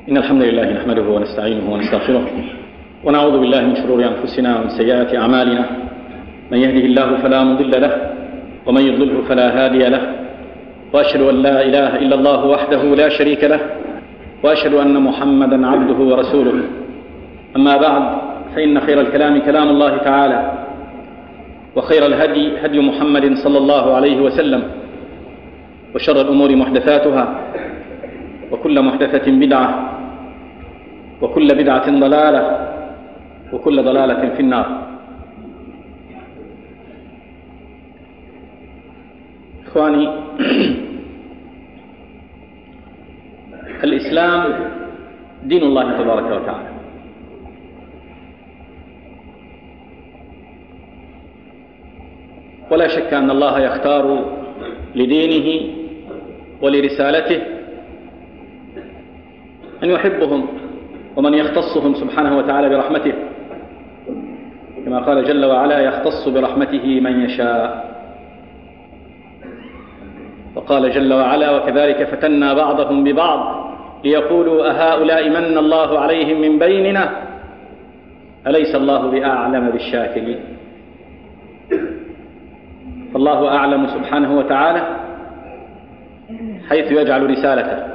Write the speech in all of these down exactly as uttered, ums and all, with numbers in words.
إن الحمد لله نحمده ونستعينه ونستغفره ونعوذ بالله من شرور أنفسنا ومن سيئات أعمالنا. من يهده الله فلا مضل له ومن يضلله فلا هادي له، وأشهد أن لا إله إلا الله وحده لا شريك له، وأشهد أن محمدا عبده ورسوله. أما بعد، فإن خير الكلام كلام الله تعالى، وخير الهدي هدي محمد صلى الله عليه وسلم، وشر الأمور محدثاتها، وكل محدثة بدعة، وكل بدعة ضلالة، وكل ضلالة في النار. إخواني، الإسلام دين الله تبارك وتعالى، ولا شك أن الله يختار لدينه ولرسالته من يحبهم ومن يختصهم سبحانه وتعالى برحمته، كما قال جل وعلا: يختص برحمته من يشاء. وقال جل وعلا: وكذلك فتنا بعضهم ببعض ليقولوا أهؤلاء من الله عليهم من بيننا أليس الله بأعلم بالشاكرين. فالله أعلم سبحانه وتعالى حيث يجعل رسالته،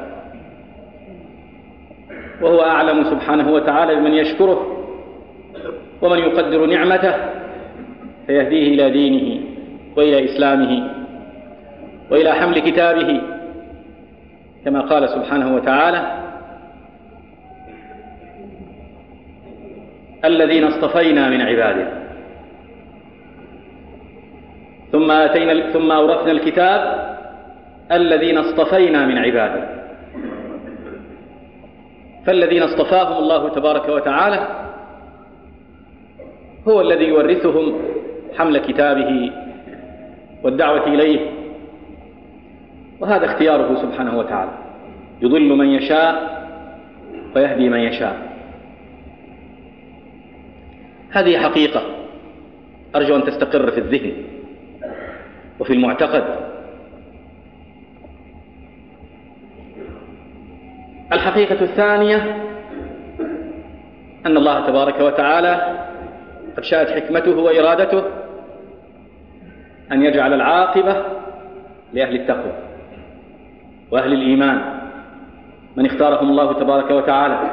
وهو أعلم سبحانه وتعالى بمن يشكره ومن يقدر نعمته فيهديه إلى دينه وإلى إسلامه وإلى حمل كتابه، كما قال سبحانه وتعالى: الذين اصطفينا من عباده ثم آتينا ثم أورثنا الكتاب الذين اصطفينا من عباده. فالذين اصطفاهم الله تبارك وتعالى هو الذي يورثهم حمل كتابه والدعوة إليه، وهذا اختياره سبحانه وتعالى، يضل من يشاء ويهدي من يشاء. هذه حقيقة أرجو أن تستقر في الذهن وفي المعتقد. الحقيقة الثانية أن الله تبارك وتعالى قد شاءت حكمته وإرادته أن يجعل العاقبة لأهل التقوى وأهل الإيمان، من اختارهم الله تبارك وتعالى.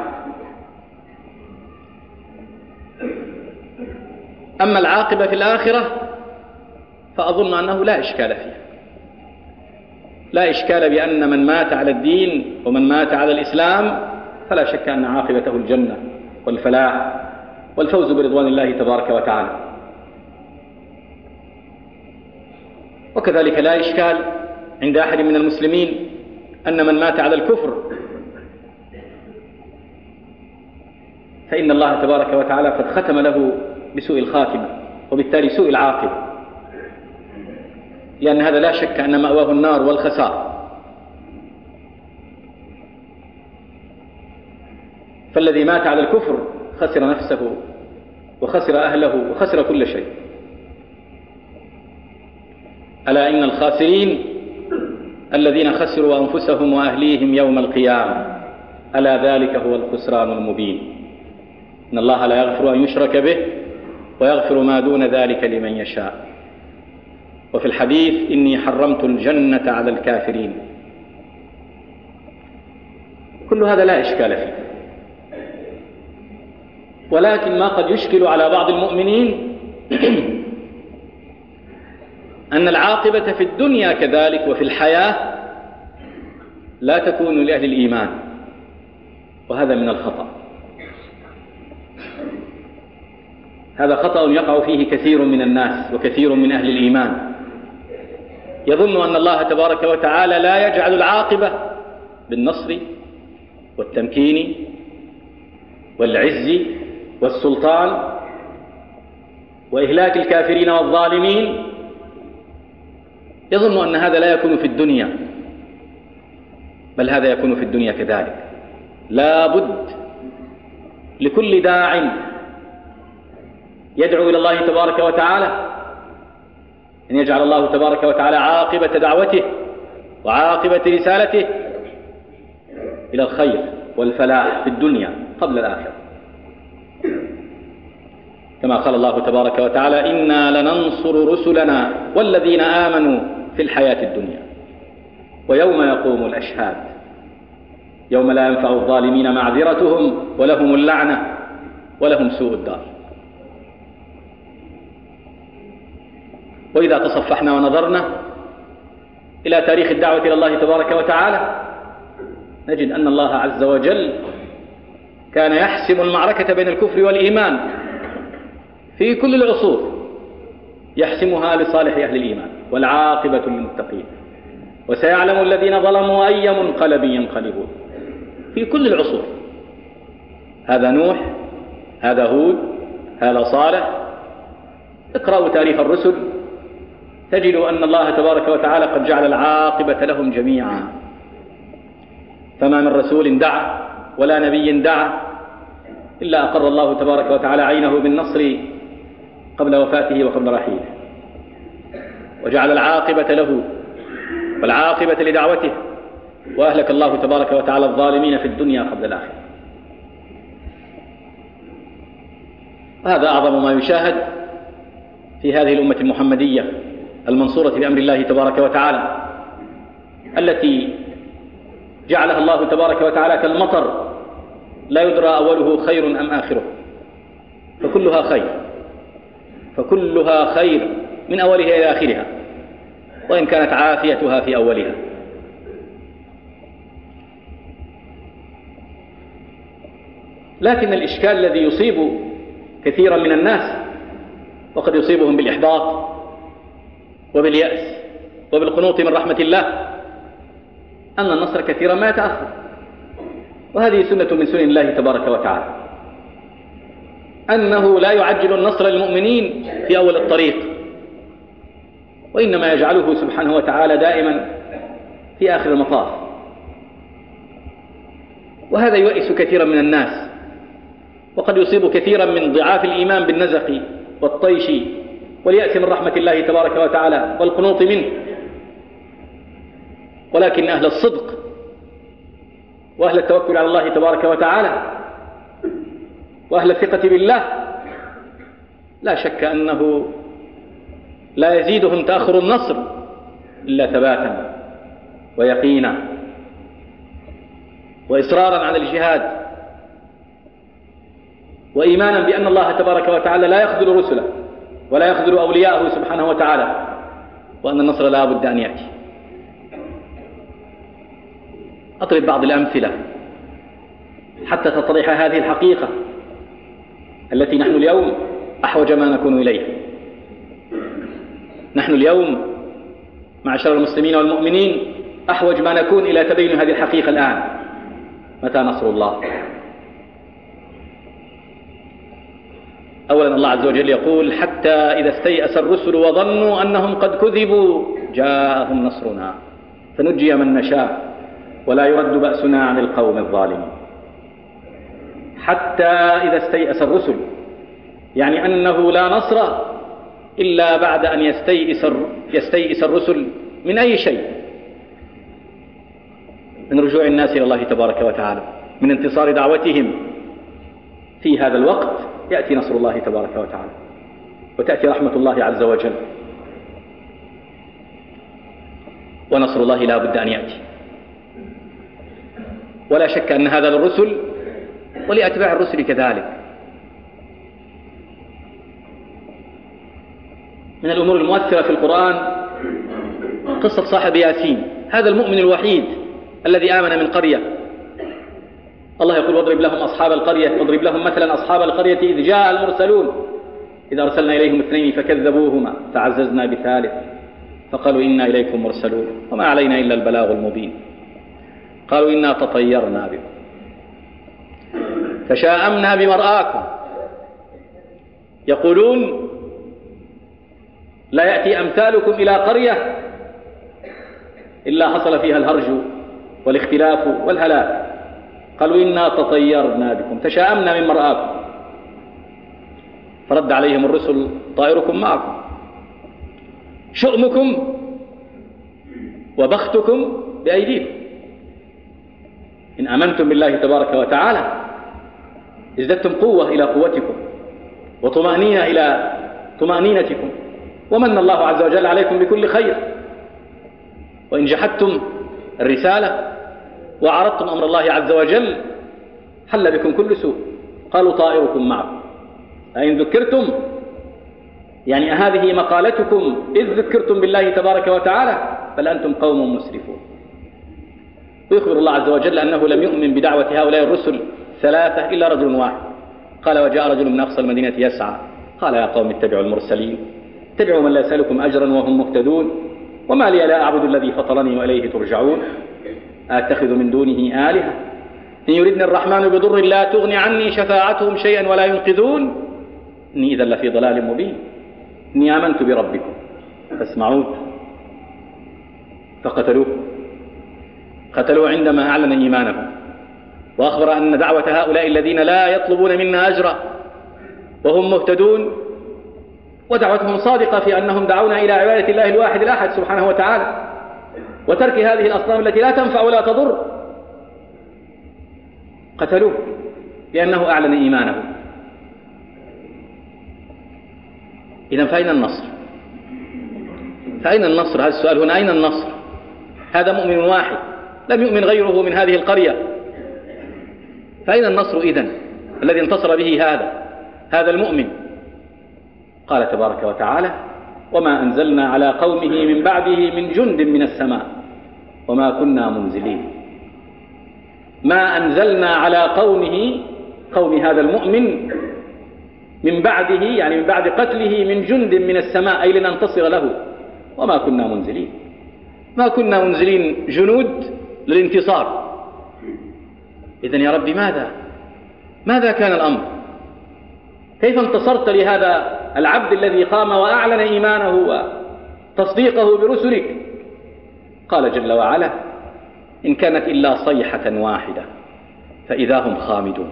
أما العاقبة في الآخرة فأظن أنه لا إشكال فيها، لا إشكال بأن من مات على الدين ومن مات على الإسلام فلا شك أن عاقبته الجنة والفلاح والفوز برضوان الله تبارك وتعالى. وكذلك لا إشكال عند أحد من المسلمين أن من مات على الكفر فإن الله تبارك وتعالى قد ختم له بسوء الخاتمة، وبالتالي سوء العاقبة، لأن هذا لا شك أن مأواه النار والخسار. فالذي مات على الكفر خسر نفسه وخسر أهله وخسر كل شيء. ألا إن الخاسرين الذين خسروا أنفسهم وأهليهم يوم القيامة، ألا ذلك هو الخسران المبين. إن الله لا يغفر أن يشرك به ويغفر ما دون ذلك لمن يشاء. وفي الحديث: إني حرمت الجنة على الكافرين. كل هذا لا إشكال فيه، ولكن ما قد يشكل على بعض المؤمنين أن العاقبة في الدنيا كذلك وفي الحياة لا تكون لأهل الإيمان، وهذا من الخطأ. هذا خطأ يقع فيه كثير من الناس وكثير من أهل الإيمان، يظن أن الله تبارك وتعالى لا يجعل العاقبة بالنصر والتمكين والعز والسلطان وإهلاك الكافرين والظالمين، يظن أن هذا لا يكون في الدنيا، بل هذا يكون في الدنيا كذلك. لا بد لكل داع يدعو إلى الله تبارك وتعالى أن يجعل الله تبارك وتعالى عاقبة دعوته وعاقبة رسالته إلى الخير والفلاح في الدنيا قبل الآخرة، كما قال الله تبارك وتعالى: إنا لننصر رسلنا والذين آمنوا في الحياة الدنيا ويوم يقوم الأشهاد يوم لا ينفع الظالمين معذرتهم ولهم اللعنة ولهم سوء الدار. وإذا تصفحنا ونظرنا إلى تاريخ الدعوة إلى الله تبارك وتعالى نجد أن الله عز وجل كان يحسم المعركة بين الكفر والإيمان في كل العصور، يحسمها لصالح أهل الإيمان، والعاقبة للمتقين، وسيعلم الذين ظلموا أي منقلب ينقلبون، في كل العصور. هذا نوح، هذا هود، هذا صالح. اقرأوا تاريخ الرسل تجدوا أن الله تبارك وتعالى قد جعل العاقبة لهم جميعا، فما من رسول دعا ولا نبي دعا إلا أقر الله تبارك وتعالى عينه بالنصر قبل وفاته وقبل رحيله، وجعل العاقبة له والعاقبة لدعوته، وأهلك الله تبارك وتعالى الظالمين في الدنيا قبل الآخرة. وهذا أعظم ما يشاهد في هذه الأمة المحمدية المنصورة بأمر الله تبارك وتعالى، التي جعلها الله تبارك وتعالى كالمطر لا يدرى أوله خير أم آخره، فكلها خير فكلها خير من أولها إلى آخرها، وإن كانت عافيتها في أولها. لكن الإشكال الذي يصيب كثيرا من الناس وقد يصيبهم بالإحباط وباليأس وبالقنوط من رحمة الله أن النصر كثيرا ما يتأخر، وهذه سنة من سنن الله تبارك وتعالى، أنه لا يعجل النصر للمؤمنين في أول الطريق، وإنما يجعله سبحانه وتعالى دائما في آخر المطاف. وهذا يؤس كثيرا من الناس، وقد يصيب كثيرا من ضعاف الإيمان بالنزق والطيش واليأس من رحمة الله تبارك وتعالى والقنوط منه. ولكن أهل الصدق وأهل التوكل على الله تبارك وتعالى وأهل الثقة بالله لا شك أنه لا يزيدهم تأخر النصر إلا ثباتا ويقينا وإصرارا على الجهاد، وإيمانا بأن الله تبارك وتعالى لا يخذل رسله ولا يخذل أولياءه سبحانه وتعالى، وأن النصر لا بد أن يأتي. أضرب بعض الأمثلة حتى تتضح هذه الحقيقة التي نحن اليوم أحوج ما نكون إليها. نحن اليوم معشر المسلمين والمؤمنين أحوج ما نكون إلى تبين هذه الحقيقة الآن. متى نصر الله؟ أولا الله عز وجل يقول: حتى إذا استيأس الرسل وظنوا أنهم قد كذبوا جاءهم نصرنا فنجي من نشاء ولا يرد بأسنا عن القوم الظالمين. حتى إذا استيأس الرسل، يعني أنه لا نصر إلا بعد أن يستيئس يستيئس الرسل من أي شيء، من رجوع الناس إلى الله تبارك وتعالى، من انتصار دعوتهم. في هذا الوقت يأتي نصر الله تبارك وتعالى وتأتي رحمة الله عز وجل، ونصر الله لا بد أن يأتي. ولا شك أن هذا للرسل ولأتباع الرسل كذلك. من الأمور المؤثرة في القرآن قصة صاحب ياسين، هذا المؤمن الوحيد الذي آمن من قرية. الله يقول: واضرب لهم أصحاب القرية واضرب لهم مثلا أصحاب القرية إذ جاء المرسلون إذا أرسلنا إليهم اثنين فكذبوهما فعززنا بثالث فقالوا إنا إليكم مرسلون وما علينا إلا البلاغ المبين قالوا إنا تطيرنا بكم فشاءمنا بمرآكم يقولون لا يأتي أمثالكم إلى قرية إلا حصل فيها الهرج والاختلاف والهلاك قالوا إنا تطيرنا بكم تشاءمنا من مرآكم فرد عليهم الرسل: طائركم معكم، شؤمكم وبختكم بأيديكم. إن آمنتم بالله تبارك وتعالى ازددتم قوة إلى قوتكم وطمأنينة إلى طمأنينتكم، ومن الله عز وجل عليكم بكل خير. وإن جحدتم الرسالة وعرضتم أمر الله عز وجل حل بكم كل سوء. قالوا طائركم معكم أئن ذكرتم، يعني هذه مقالتكم إذ ذكرتم بالله تبارك وتعالى بل أنتم قوم مسرفون. ويخبر الله عز وجل أنه لم يؤمن بدعوة هؤلاء الرسل ثلاثة إلا رجل واحد. قال وجاء رجل من أقصى المدينة يسعى قال يا قوم اتبعوا المرسلين، اتبعوا من لا يسألكم أجرا وهم مهتدون، وما لي لا أعبد الذي فطرني وإليه ترجعون، أتخذ من دونه آلهة إن يردني الرحمن بضر لا تغني عني شفاعتهم شيئا ولا ينقذون إني إذا لفي ضلال مبين إني آمنت بربكم فاسمعون. فقتلوه قتلوه عندما أعلن إيمانه، وأخبر أن دعوة هؤلاء الذين لا يطلبون منا أجرا وهم مهتدون ودعوتهم صادقة في أنهم دعونا إلى عبادة الله الواحد الأحد سبحانه وتعالى وترك هذه الأصنام التي لا تنفع ولا تضر. قتلوه لأنه أعلن إيمانه. إذن فأين النصر؟ فأين النصر؟ هذا السؤال هنا، أين النصر؟ هذا مؤمن واحد لم يؤمن غيره من هذه القرية، فأين النصر إذن الذي انتصر به هذا هذا المؤمن؟ قال تبارك وتعالى وما أنزلنا على قومه من بعده من جند من السماء وما كنا منزلين. ما أنزلنا على قومه قوم هذا المؤمن من بعده، يعني من بعد قتله، من جند من السماء أي لننتصر له، وما كنا منزلين. ما كنا منزلين جنود للانتصار. إذن يا رب ماذا ماذا كان الأمر؟ كيف انتصرت لهذا العبد الذي قام وأعلن إيمانه وتصديقه برسلك؟ قال جل وعلا إن كانت إلا صيحة واحدة فإذا هم خامدون.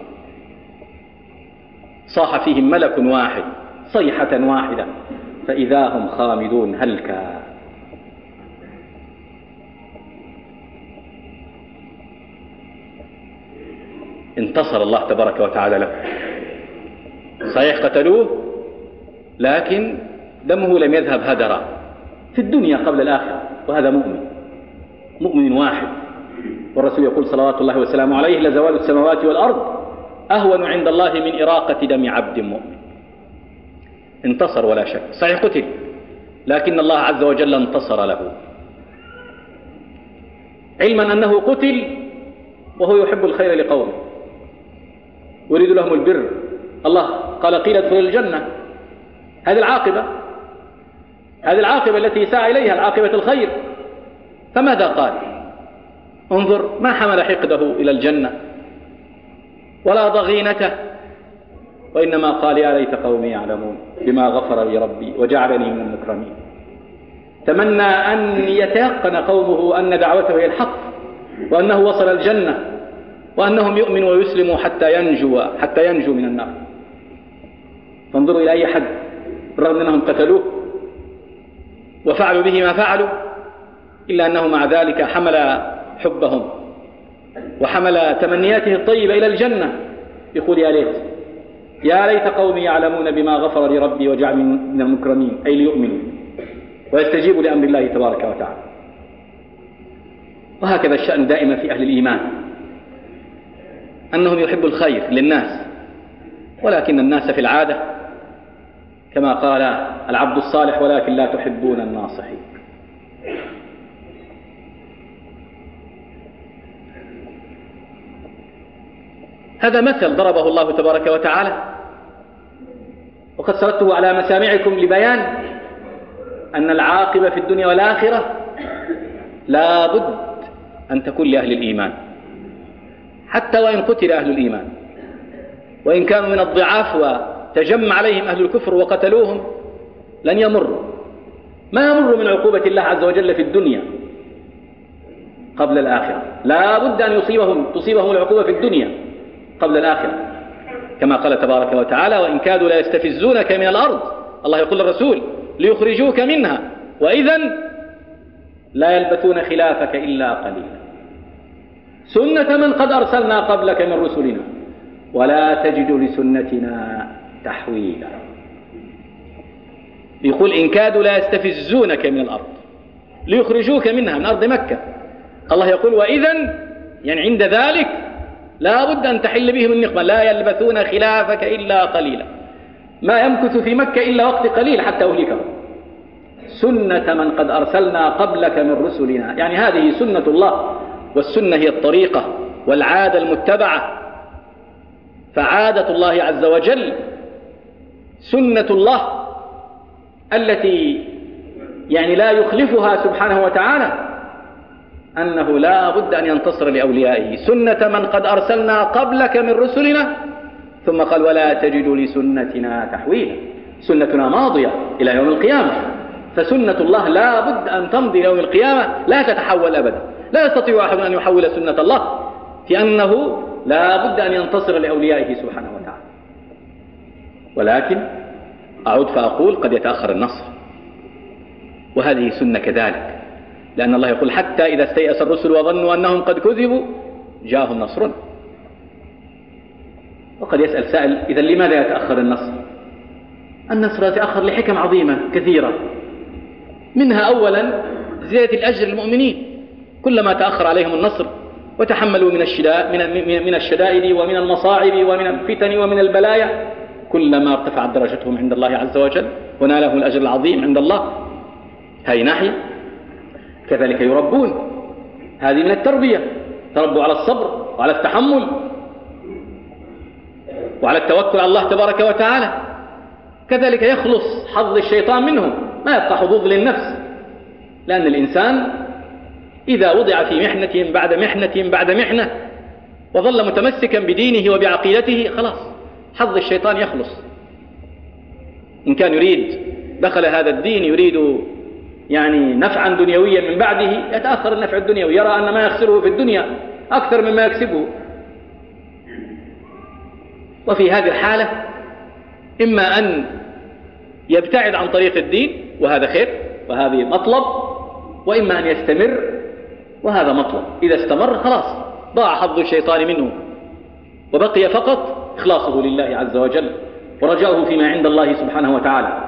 صاح فيهم ملك واحد صيحة واحدة فإذا هم خامدون هلكا. انتصر الله تبارك وتعالى له. صحيح قتلوه لكن دمه لم يذهب هدرا في الدنيا قبل الآخرة، وهذا مؤمن مؤمن واحد. والرسول يقول صلوات الله وسلامه عليه لزوال السماوات والأرض أهون عند الله من إراقة دم عبد مؤمن. انتصر ولا شك، صحيح قتل لكن الله عز وجل انتصر له، علما أنه قتل وهو يحب الخير لقومه ويريد لهم البر. الله قال قيل ادخل الجنة. هذه العاقبة هذه العاقبة التي سعى إليها، العاقبة الخير. فماذا قال؟ انظر، ما حمل حقده إلى الجنة ولا ضغينته، وإنما قال يا ليت قومي يعلمون بما غفر لي ربي وجعلني من المكرمين. تمنى أن يتيقن قومه أن دعوته هي الحق وأنه وصل الجنة وأنهم يؤمنوا ويسلموا حتى ينجو حتى ينجو من النار. فانظروا إلى أي حد، بالرغم أنهم قتلوه وفعلوا به ما فعلوا، إلا أنه مع ذلك حمل حبهم وحمل تمنياته الطيبة إلى الجنة، يقول يا ليت يا ليت قومي يعلمون بما غفر لي ربي وجعلني من المكرمين، أي ليؤمنوا ويستجيبوا لأمر الله تبارك وتعالى. وهكذا الشأن دائما في أهل الإيمان، أنهم يحبوا الخير للناس، ولكن الناس في العادة كما قال العبد الصالح ولكن لا تحبون الناصحين. هذا مثل ضربه الله تبارك وتعالى، وقد سردته على مسامعكم لبيان أن العاقبة في الدنيا والآخرة لا بد أن تكون لأهل الإيمان، حتى وإن قتل أهل الإيمان، وإن كانوا من الضعاف وتجمع عليهم أهل الكفر وقتلوهم لن يمروا، ما يمر من عقوبة الله عز وجل في الدنيا قبل الآخرة. لا بد أن يصيبهم تصيبهم العقوبة في الدنيا قبل الآخرة، كما قال تبارك وتعالى وإن كادوا لا يستفزونك من الأرض، الله يقول للرسول ليخرجوك منها وإذن لا يلبثون خلافك إلا قليلا. سنة من قد أرسلنا قبلك من رسلنا ولا تجد لسنتنا تحويلا. يقول إن كادوا لا يستفزونك من الأرض ليخرجوك منها، من أرض مكة. الله يقول وإذن يعني عند ذلك لا بد أن تحل بهم النقمة، لا يلبثون خلافك إلا قليلا، ما يمكث في مكة إلا وقت قليل حتى أهلكهم. سنة من قد أرسلنا قبلك من رسلنا، يعني هذه سنة الله، والسنة هي الطريقة والعادة المتبعة. فعادة الله عز وجل سنة الله التي يعني لا يخلفها سبحانه وتعالى، أنه لا بد أن ينتصر لأوليائه. سنة من قد أرسلنا قبلك من رسلنا، ثم قال ولا تجد لسنتنا تحويلا. سنتنا ماضية إلى يوم القيامة، فسنة الله لا بد أن تمضي يوم القيامة، لا تتحول أبدا. لا يستطيع أحد أن يحول سنة الله في أنه لا بد أن ينتصر لأوليائه سبحانه وتعالى. ولكن أعود فأقول قد يتأخر النصر، وهذه سنة كذلك، لأن الله يقول حتى إذا استيأس الرسل وظنوا أنهم قد كذبوا جاءهم نصرنا. وقد يسأل سائل إذا لماذا يتأخر النصر؟ النصر يتأخر لحكم عظيمة كثيرة، منها أولا زيادة الأجر للمؤمنين. كلما تأخر عليهم النصر وتحملوا من من الشدائد ومن المصاعب ومن الفتن ومن البلايا، كلما ارتفعت درجتهم عند الله عز وجل ونالهم الأجر العظيم عند الله. هذه ناحية. كذلك يربون، هذه من التربية، تربوا على الصبر وعلى التحمل وعلى التوكل على الله تبارك وتعالى. كذلك يخلص حظ الشيطان منهم، ما يبقى حظوظ للنفس، لأن الإنسان إذا وضع في محنة بعد محنة بعد محنة وظل متمسكا بدينه وبعقيدته خلاص حظ الشيطان يخلص. إن كان يريد دخل هذا الدين يريد يعني نفعا دنيويا من بعده، يتأخر النفع الدنيوي، يرى أن ما يخسره في الدنيا أكثر مما يكسبه. وفي هذه الحالة إما أن يبتعد عن طريق الدين وهذا خير وهذه مطلب، وإما أن يستمر وهذا مطلب. إذا استمر خلاص ضاع حظ الشيطان منه، وبقي فقط إخلاصه لله عز وجل ورجاؤه فيما عند الله سبحانه وتعالى.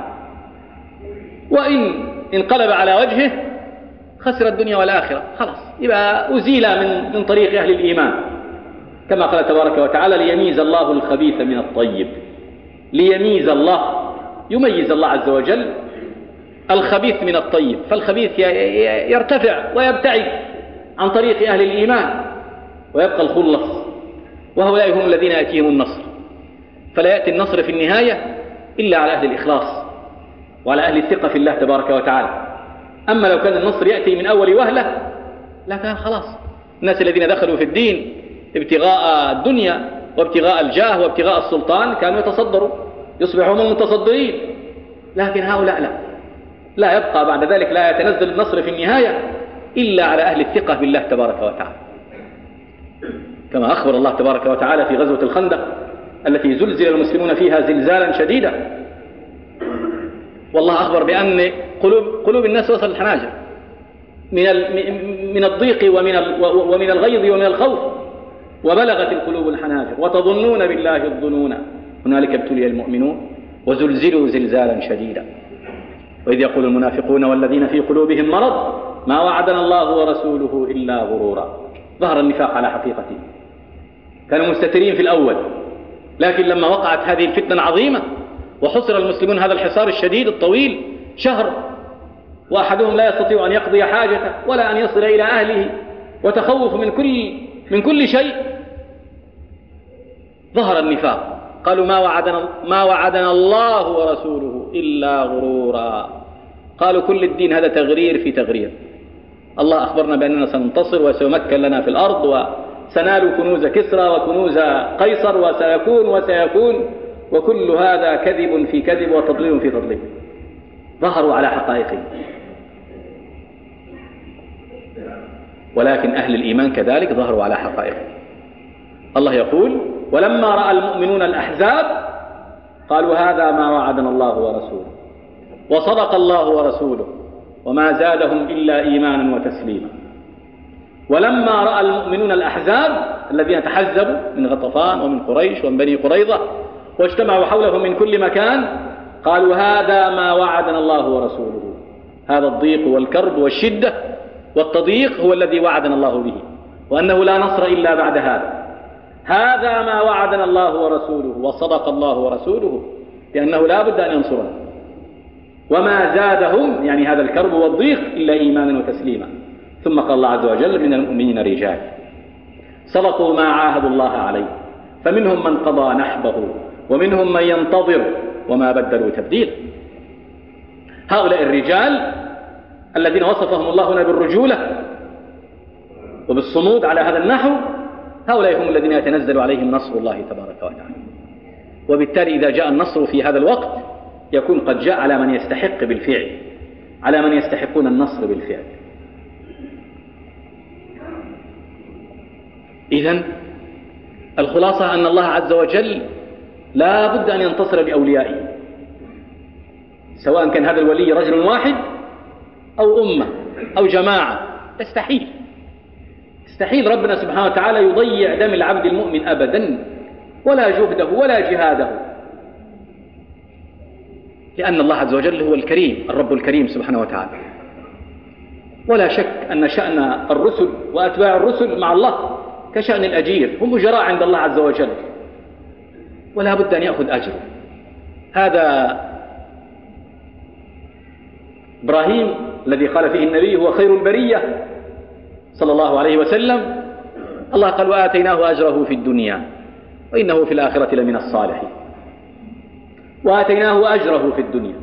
وإن انقلب على وجهه خسر الدنيا والآخرة، خلاص يبقى أزيل من من طريق أهل الإيمان، كما قال تبارك وتعالى ليميز الله الخبيث من الطيب. ليميز الله، يميز الله عز وجل الخبيث من الطيب، فالخبيث يرتفع ويبتعد عن طريق أهل الإيمان ويبقى الخلص، وهؤلاء هم الذين يأتيهم النصر. فلا يأتي النصر في النهاية إلا على أهل الإخلاص وعلى أهل الثقة في الله تبارك وتعالى. أما لو كان النصر يأتي من أول وهلة لا كان خلاص. الناس الذين دخلوا في الدين ابتغاء الدنيا وابتغاء الجاه وابتغاء السلطان كانوا يتصدروا، يصبحون المتصدرين. لكن هؤلاء لا لا يبقى بعد ذلك، لا يتنزل النصر في النهاية إلا على أهل الثقة بالله تبارك وتعالى، كما أخبر الله تبارك وتعالى في غزوة الخندق التي زلزل المسلمون فيها زلزالا شديدا. والله أخبر بأن قلوب, قلوب الناس وصل الحناجر من, من الضيق ومن, ومن الغيظ ومن الخوف، وبلغت القلوب الحناجر وتظنون بالله الظنون هنالك ابتلي المؤمنون وزلزلوا زلزالا شديدا. وإذ يقول المنافقون والذين في قلوبهم مرض ما وعدنا الله ورسوله إلا غرورا. ظهر النفاق على حقيقته، كانوا مستترين في الأول، لكن لما وقعت هذه الفتنة العظيمة وحصر المسلمون هذا الحصار الشديد الطويل شهر، وأحدهم لا يستطيع أن يقضي حاجته ولا أن يصل إلى أهله، وتخوف من كل من كل شيء، ظهر النفاق. قالوا ما وعدنا ما وعدنا الله ورسوله إلا غرورا. قالوا كل الدين هذا تغرير في تغرير. الله أخبرنا بأننا سننتصر وسيمكن لنا في الأرض وسنال كنوز كسرى وكنوز قيصر وسيكون وسيكون، وكل هذا كذب في كذب وتضليل في تضليل. ظهروا على حقائقهم. ولكن أهل الإيمان كذلك ظهروا على حقائقهم. الله يقول ولما رأى المؤمنون الأحزاب قالوا هذا ما وعدنا الله ورسوله وصدق الله ورسوله وما زادهم إلا إيمانا وتسليما. ولما رأى المؤمنون الأحزاب الذين تحزبوا من غطفان ومن قريش ومن بني قريظة واجتمعوا حولهم من كل مكان قالوا هذا ما وعدنا الله ورسوله. هذا الضيق والكرب والشدة والتضييق هو الذي وعدنا الله به، وأنه لا نصر إلا بعد هذا. هذا ما وعدنا الله ورسوله وصدق الله ورسوله، لأنه لا بد أن ينصرنا. وما زادهم يعني هذا الكرب والضيق إلا إيمانا وتسليما. ثم قال الله عز وجل من المؤمنين رجال صدقوا ما عاهدوا الله عليه فمنهم من قضى نحبه ومنهم من ينتظر وما بدلوا تبديلا. هؤلاء الرجال الذين وصفهم الله هنا بالرجولة وبالصمود على هذا النحو، هؤلاء هم الذين يتنزل عليهم نصر الله تبارك وتعالى. وبالتالي إذا جاء النصر في هذا الوقت يكون قد جاء على من يستحق بالفعل، على من يستحقون النصر بالفعل. إذن الخلاصة أن الله عز وجل لا بد أن ينتصر بأوليائه، سواء كان هذا الولي رجل واحد أو أمة أو جماعة. يستحيل يستحيل ربنا سبحانه وتعالى يضيع دم العبد المؤمن أبدا، ولا جهده ولا جهاده، لأن الله عز وجل هو الكريم الرب الكريم سبحانه وتعالى. ولا شك أن شأن الرسل وأتباع الرسل مع الله كشأن الأجير، هم أجراء عند الله عز وجل ولا بد أن يأخذ أجره. هذا إبراهيم الذي قال فيه النبي هو خير البرية صلى الله عليه وسلم، الله قال وآتيناه أجره في الدنيا وإنه في الآخرة لمن الصالحين. وآتيناه أجره في الدنيا.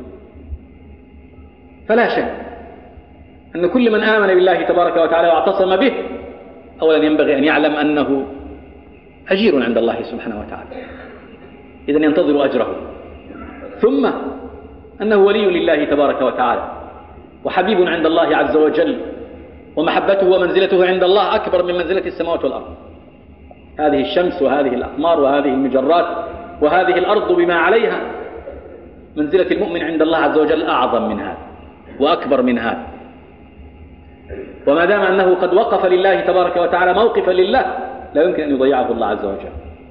فلا شك أن كل من آمن بالله تبارك وتعالى واعتصم به أولا ينبغي أن يعلم أنه أجير عند الله سبحانه وتعالى، إذن ينتظر أجره. ثم أنه ولي لله تبارك وتعالى وحبيب عند الله عز وجل، ومحبته ومنزلته عند الله أكبر من منزلة السماوات والأرض. هذه الشمس وهذه الأقمار وهذه المجرات وهذه الأرض بما عليها، منزلة المؤمن عند الله عز وجل أعظم من هذا وأكبر من هذا. وما دام أنه قد وقف لله تبارك وتعالى موقفا لله لا يمكن أن يضيعه الله عز وجل.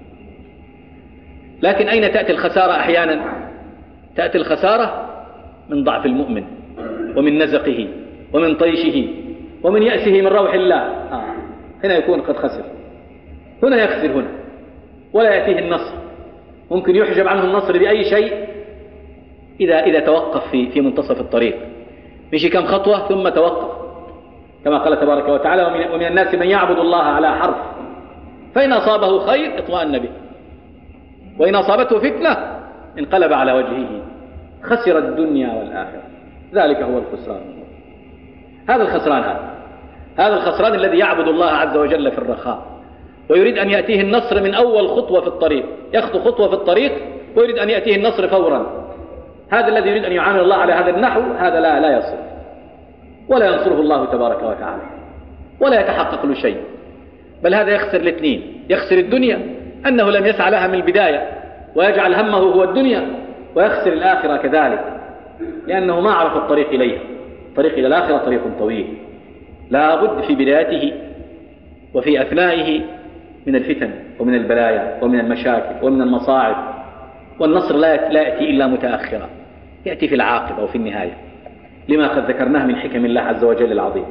لكن أين تأتي الخسارة أحيانا؟ تأتي الخسارة من ضعف المؤمن ومن نزقه ومن طيشه ومن يأسه من روح الله. آه. هنا يكون قد خسر، هنا يخسر هنا ولا يأتيه النصر. ممكن يحجب عنه النصر بأي شيء إذا إذا توقف في في منتصف الطريق، مشي كم خطوة ثم توقف، كما قال تبارك وتعالى ومن, ومن الناس من يعبد الله على حرف فإن أصابه خير اطمأن به وإن أصابته فتنة انقلب على وجهه خسر الدنيا والآخرة. ذلك هو الخسران. هذا الخسران هذا هذا الخسران الذي يعبد الله عز وجل في الرخاء ويريد أن يأتيه النصر من أول خطوة في الطريق، يخطو خطوة في الطريق ويريد أن يأتيه النصر فورا. هذا الذي يريد أن يعامل الله على هذا النحو هذا لا لا يصل ولا ينصره الله تبارك وتعالى ولا يتحقق له شيء، بل هذا يخسر الاثنين. يخسر الدنيا أنه لم يسعى لها من البداية ويجعل همه هو الدنيا، ويخسر الآخرة كذلك لأنه ما عرف الطريق إليها. الطريق إلى الآخرة طريق طويل لا بد في بدايته وفي أثنائه من الفتن ومن البلايا ومن المشاكل ومن المصاعب، والنصر لا يأتي إلا متأخرا، يأتي في العاقبة وفي النهاية، لما قد ذكرناه من حكم الله عز وجل العظيم.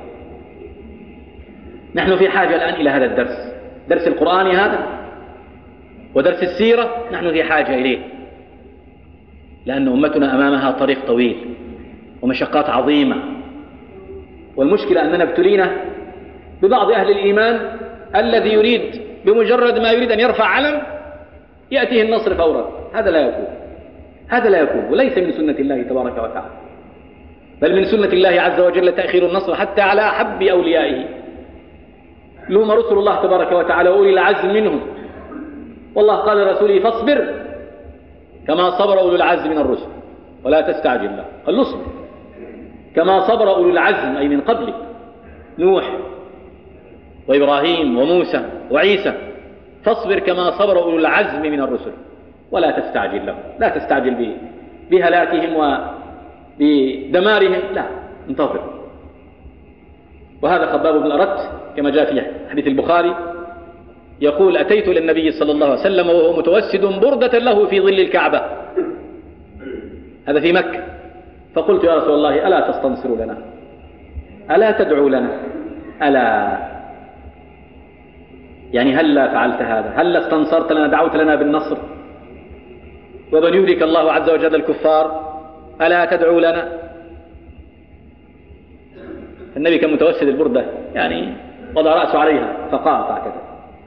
نحن في حاجة الآن إلى هذا الدرس، درس القرآن هذا ودرس السيرة نحن في حاجة إليه، لأن أمتنا أمامها طريق طويل ومشقات عظيمة. والمشكلة أننا ابتلينا ببعض أهل الإيمان الذي يريد بمجرد ما يريد أن يرفع علم يأتيه النصر فورا. هذا لا يكون هذا لا يكون وليس من سنة الله تبارك وتعالى، بل من سنة الله عز وجل تأخير النصر حتى على أحب أوليائه. لهم رسل الله تبارك وتعالى أولي العزم منهم، والله قال لرسوله فاصبر كما صبر أولو العزم من الرسل ولا تستعجل له، قال له اصبر كما صبر أولو العزم أي من قبلك، نوح وإبراهيم وموسى وعيسى، فاصبر كما صبر أولو العزم من الرسل ولا تستعجل له. لا تستعجل بهلاكهم وبدمارهم، لا، انتظر. وهذا خباب بن الأرت كما جاء في حديث البخاري يقول: أتيت إلى النبي صلى الله عليه وسلم وهو متوسد بردة له في ظل الكعبة، هذا في مكة، فقلت: يا رسول الله ألا تستنصر لنا، ألا تدعو لنا، ألا يعني هلا فعلت هذا، هلا استنصرت لنا، دعوت لنا بالنصر وبن يهلك الله عز وجل الكفار، ألا تدعو لنا؟ النبي كان متوسد البردة يعني وضع رأسه عليها فقام فاعتذر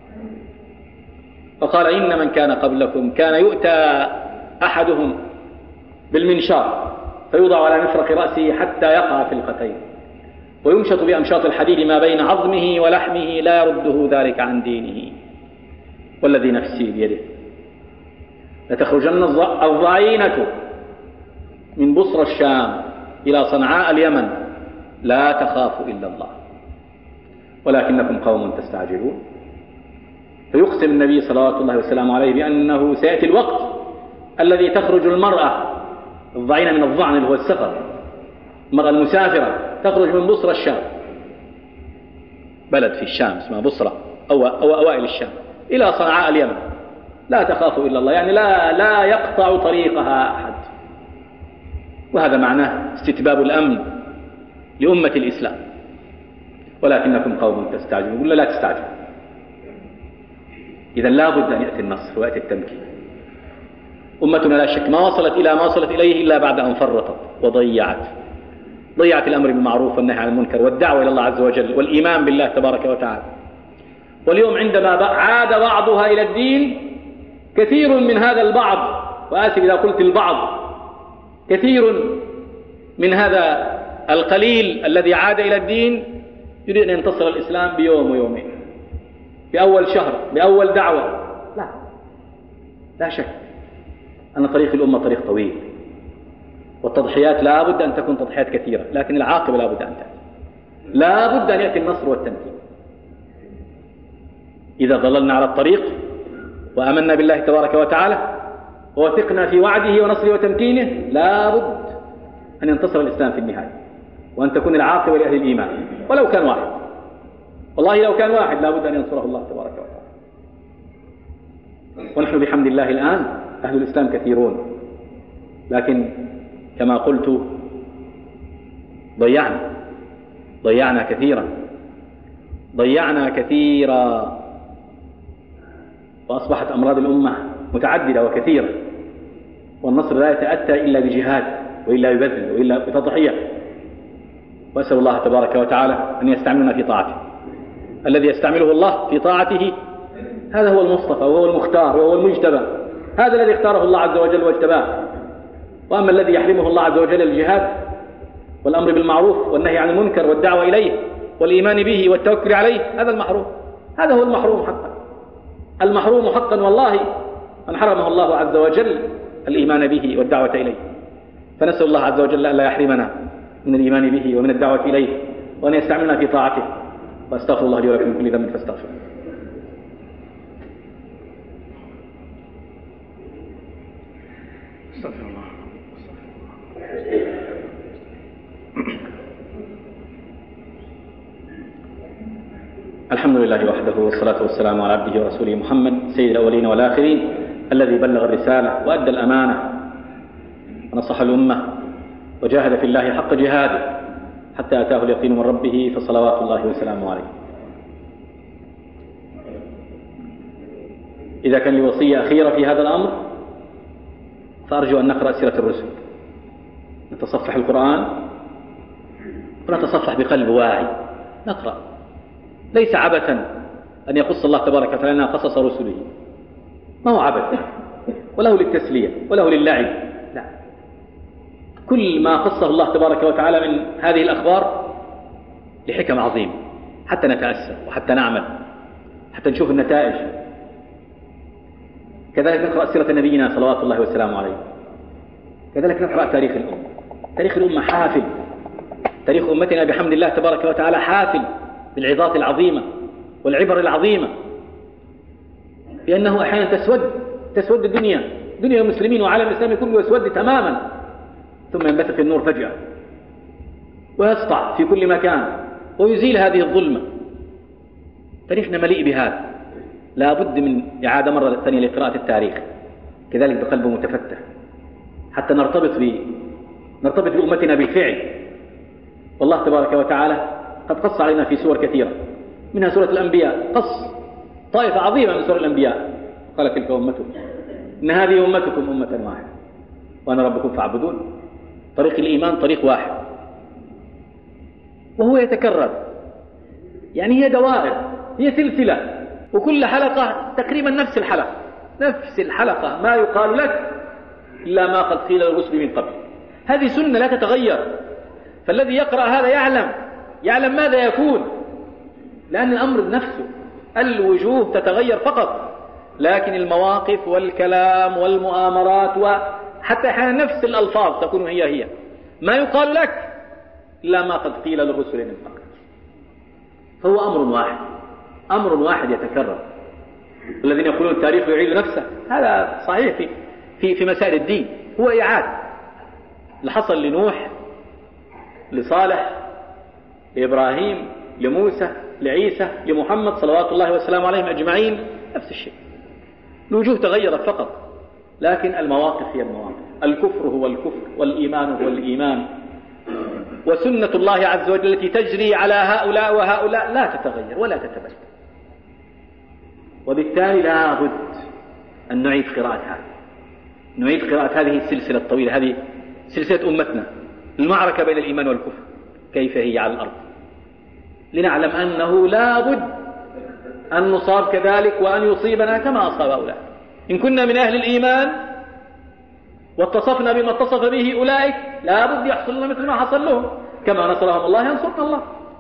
فقال: إن من كان قبلكم كان يؤتى أحدهم بالمنشار فيوضع على مفرق رأسه حتى يقع في القتين ويمشط بأمشاط الحديد ما بين عظمه ولحمه لا يرده ذلك عن دينه، والذي نفسي بيده لتخرجن الضعينة من بصرى الشام إلى صنعاء اليمن لا تخاف إلا الله ولكنكم قوم تستعجلون. فيقسم النبي صلوات الله وسلامه عليه بأنه سيأتي الوقت الذي تخرج المرأة الضعينة من الضعن اللي هو السفر، المرأة المسافرة تخرج من بصرى الشام، بلد في الشام اسمها بصرى أو, أو أوائل الشام، إلى صنعاء اليمن لا تخاف إلا الله، يعني لا, لا يقطع طريقها أحد. وهذا معناه استتباب الأمن لأمة الإسلام، ولكنكم قوم تستعجلون. يقول لا تستعجل. إذا لا بد أن يأتي النصر ويأتي التمكين. أمتنا لا شك ما وصلت إلى ما وصلت إليه إلا بعد أن فرطت وضيعت ضيعت الأمر بالمعروف والنهي عن المنكر والدعوة إلى الله عز وجل والإيمان بالله تبارك وتعالى. واليوم عندما عاد بعضها إلى الدين، كثير من هذا البعض، وآسف إذا قلت البعض، كثير من هذا القليل الذي عاد إلى الدين يريد أن ينتصر الإسلام بيوم ويومين، بأول شهر، بأول دعوة. لا لا شك أن طريق الأمة طريق طويل، والتضحيات لا بد أن تكون تضحيات كثيرة، لكن العاقبة لا بد أن تأتي، لا بد أن يأتي النصر والتمكين. إذا ظللنا على الطريق وآمنا بالله تبارك وتعالى ووثقنا في وعده ونصره وتمكينه، لا بد أن ينتصر الإسلام في النهاية، وأن تكون العاقبة لأهل الإيمان ولو كان واحد. والله لو كان واحد لا بد أن ينصره الله تبارك وتعالى. ونحن بحمد الله الآن أهل الإسلام كثيرون، لكن كما قلت ضيعنا ضيعنا كثيرا ضيعنا كثيرا وأصبحت أمراض الأمة متعددة وكثيرة، والنصر لا يتأتى إلا بجهاد وإلا ببذل وإلا بتضحية. وأسأل الله تبارك وتعالى أن يستعملنا في طاعته. الذي يستعمله الله في طاعته هذا هو المصطفى وهو المختار وهو المجتبى، هذا الذي اختاره الله عز وجل واجتباه. وأما الذي يحرمه الله عز وجل الجهاد والأمر بالمعروف والنهي عن المنكر والدعوة إليه والإيمان به والتوكل عليه، هذا المحروم، هذا هو المحروم حقا. المحروم حقا والله من حرمه الله عز وجل الإيمان به والدعوة إليه. فنسأل الله عز وجل ألا يحرمنا من الإيمان به ومن الدعوة إليه، وأن يستعملنا في طاعته. وأستغفر الله لي ولكم من كل ذنب فاستغفروه. استغفر الله. الحمد لله وحده والصلاة والسلام على عبده ورسوله محمد سيد الأولين والآخرين، الذي بلغ الرسالة وأدى الأمانة ونصح الأمة وجاهد في الله حق جهاده حتى أتاه اليقين من ربه، فصلوات الله وسلامه عليه. إذا كان لي وصية أخيرة في هذا الأمر فأرجو أن نقرأ سيرة الرسل، نتصفح القرآن ونتصفح بقلب واعي، نقرأ. ليس عبثا أن يقص الله تبارك وتعالى قصص رسله، ما هو عبث وله للتسلية وله للعب، لا، كل ما قصه الله تبارك وتعالى من هذه الأخبار لحكم عظيمة، حتى نتأسى وحتى نعمل حتى نشوف النتائج. كذلك نقرأ سيرة نبينا صلوات الله وسلامه عليه، كذلك نقرأ تاريخ الأمة. تاريخ الأمة حافل، تاريخ أمتنا بحمد الله تبارك وتعالى حافل بالعظات العظيمة والعبر العظيمة، لأنه أحيانا تسود تسود الدنيا، دنيا المسلمين وعالم الإسلام كله يسود تماما، ثم ينبثق النور فجأة ويسطع في كل مكان ويزيل هذه الظلمة. تاريخنا مليء بهذا، لا بد من إعادة مرة ثانية لقراءة التاريخ كذلك بقلب متفتح حتى نرتبط ب نرتبط بأمتنا بالفعل. والله تبارك وتعالى قد قص علينا في سور كثيرة، منها سورة الأنبياء، قص طائفة عظيمة من سور الأنبياء. قال تلك أمتكم إن هذه أمتكم أمة واحدة وأنا ربكم فاعبدون. طريق الإيمان طريق واحد وهو يتكرر، يعني هي دوائر، هي سلسلة، وكل حلقة تقريبا نفس الحلقة نفس الحلقة ما يقال لك إلا ما قد قيل للرسل من قبل. هذه سنة لا تتغير. فالذي يقرأ هذا يعلم يعلم ماذا يكون، لأن الأمر نفسه، الوجوه تتغير فقط، لكن المواقف والكلام والمؤامرات وحتى أحيانا نفس الألفاظ تكون هي هي، ما يقال لك إلا ما قد قيل للرسل من قبل. فهو أمر واحد أمر واحد يتكرر. الذين يقولون التاريخ يعيد نفسه هذا صحيح في في في مسائل الدين، هو إعادة. اللي حصل لنوح لصالح لإبراهيم لموسى لعيسى لمحمد صلوات الله وسلامه عليهم أجمعين نفس الشيء. الوجوه تغيرت فقط، لكن المواقف هي المواقف. الكفر هو الكفر والإيمان هو الإيمان، وسنة الله عز وجل التي تجري على هؤلاء وهؤلاء لا تتغير ولا تتبدل. وبالتالي لا بد أن نعيد قراءة هذه نعيد قراءة هذه السلسلة الطويلة، هذه سلسلة أمتنا، المعركة بين الإيمان والكفر كيف هي على الأرض، لنعلم أنه لا بد أن نصاب كذلك وأن يصيبنا كما أصاب أولئك. إن كنا من أهل الإيمان واتصفنا بما اتصف به أولئك لا بد يحصل لنا مثل ما حصل لهم، كما نصرهم الله ينصرنا الله.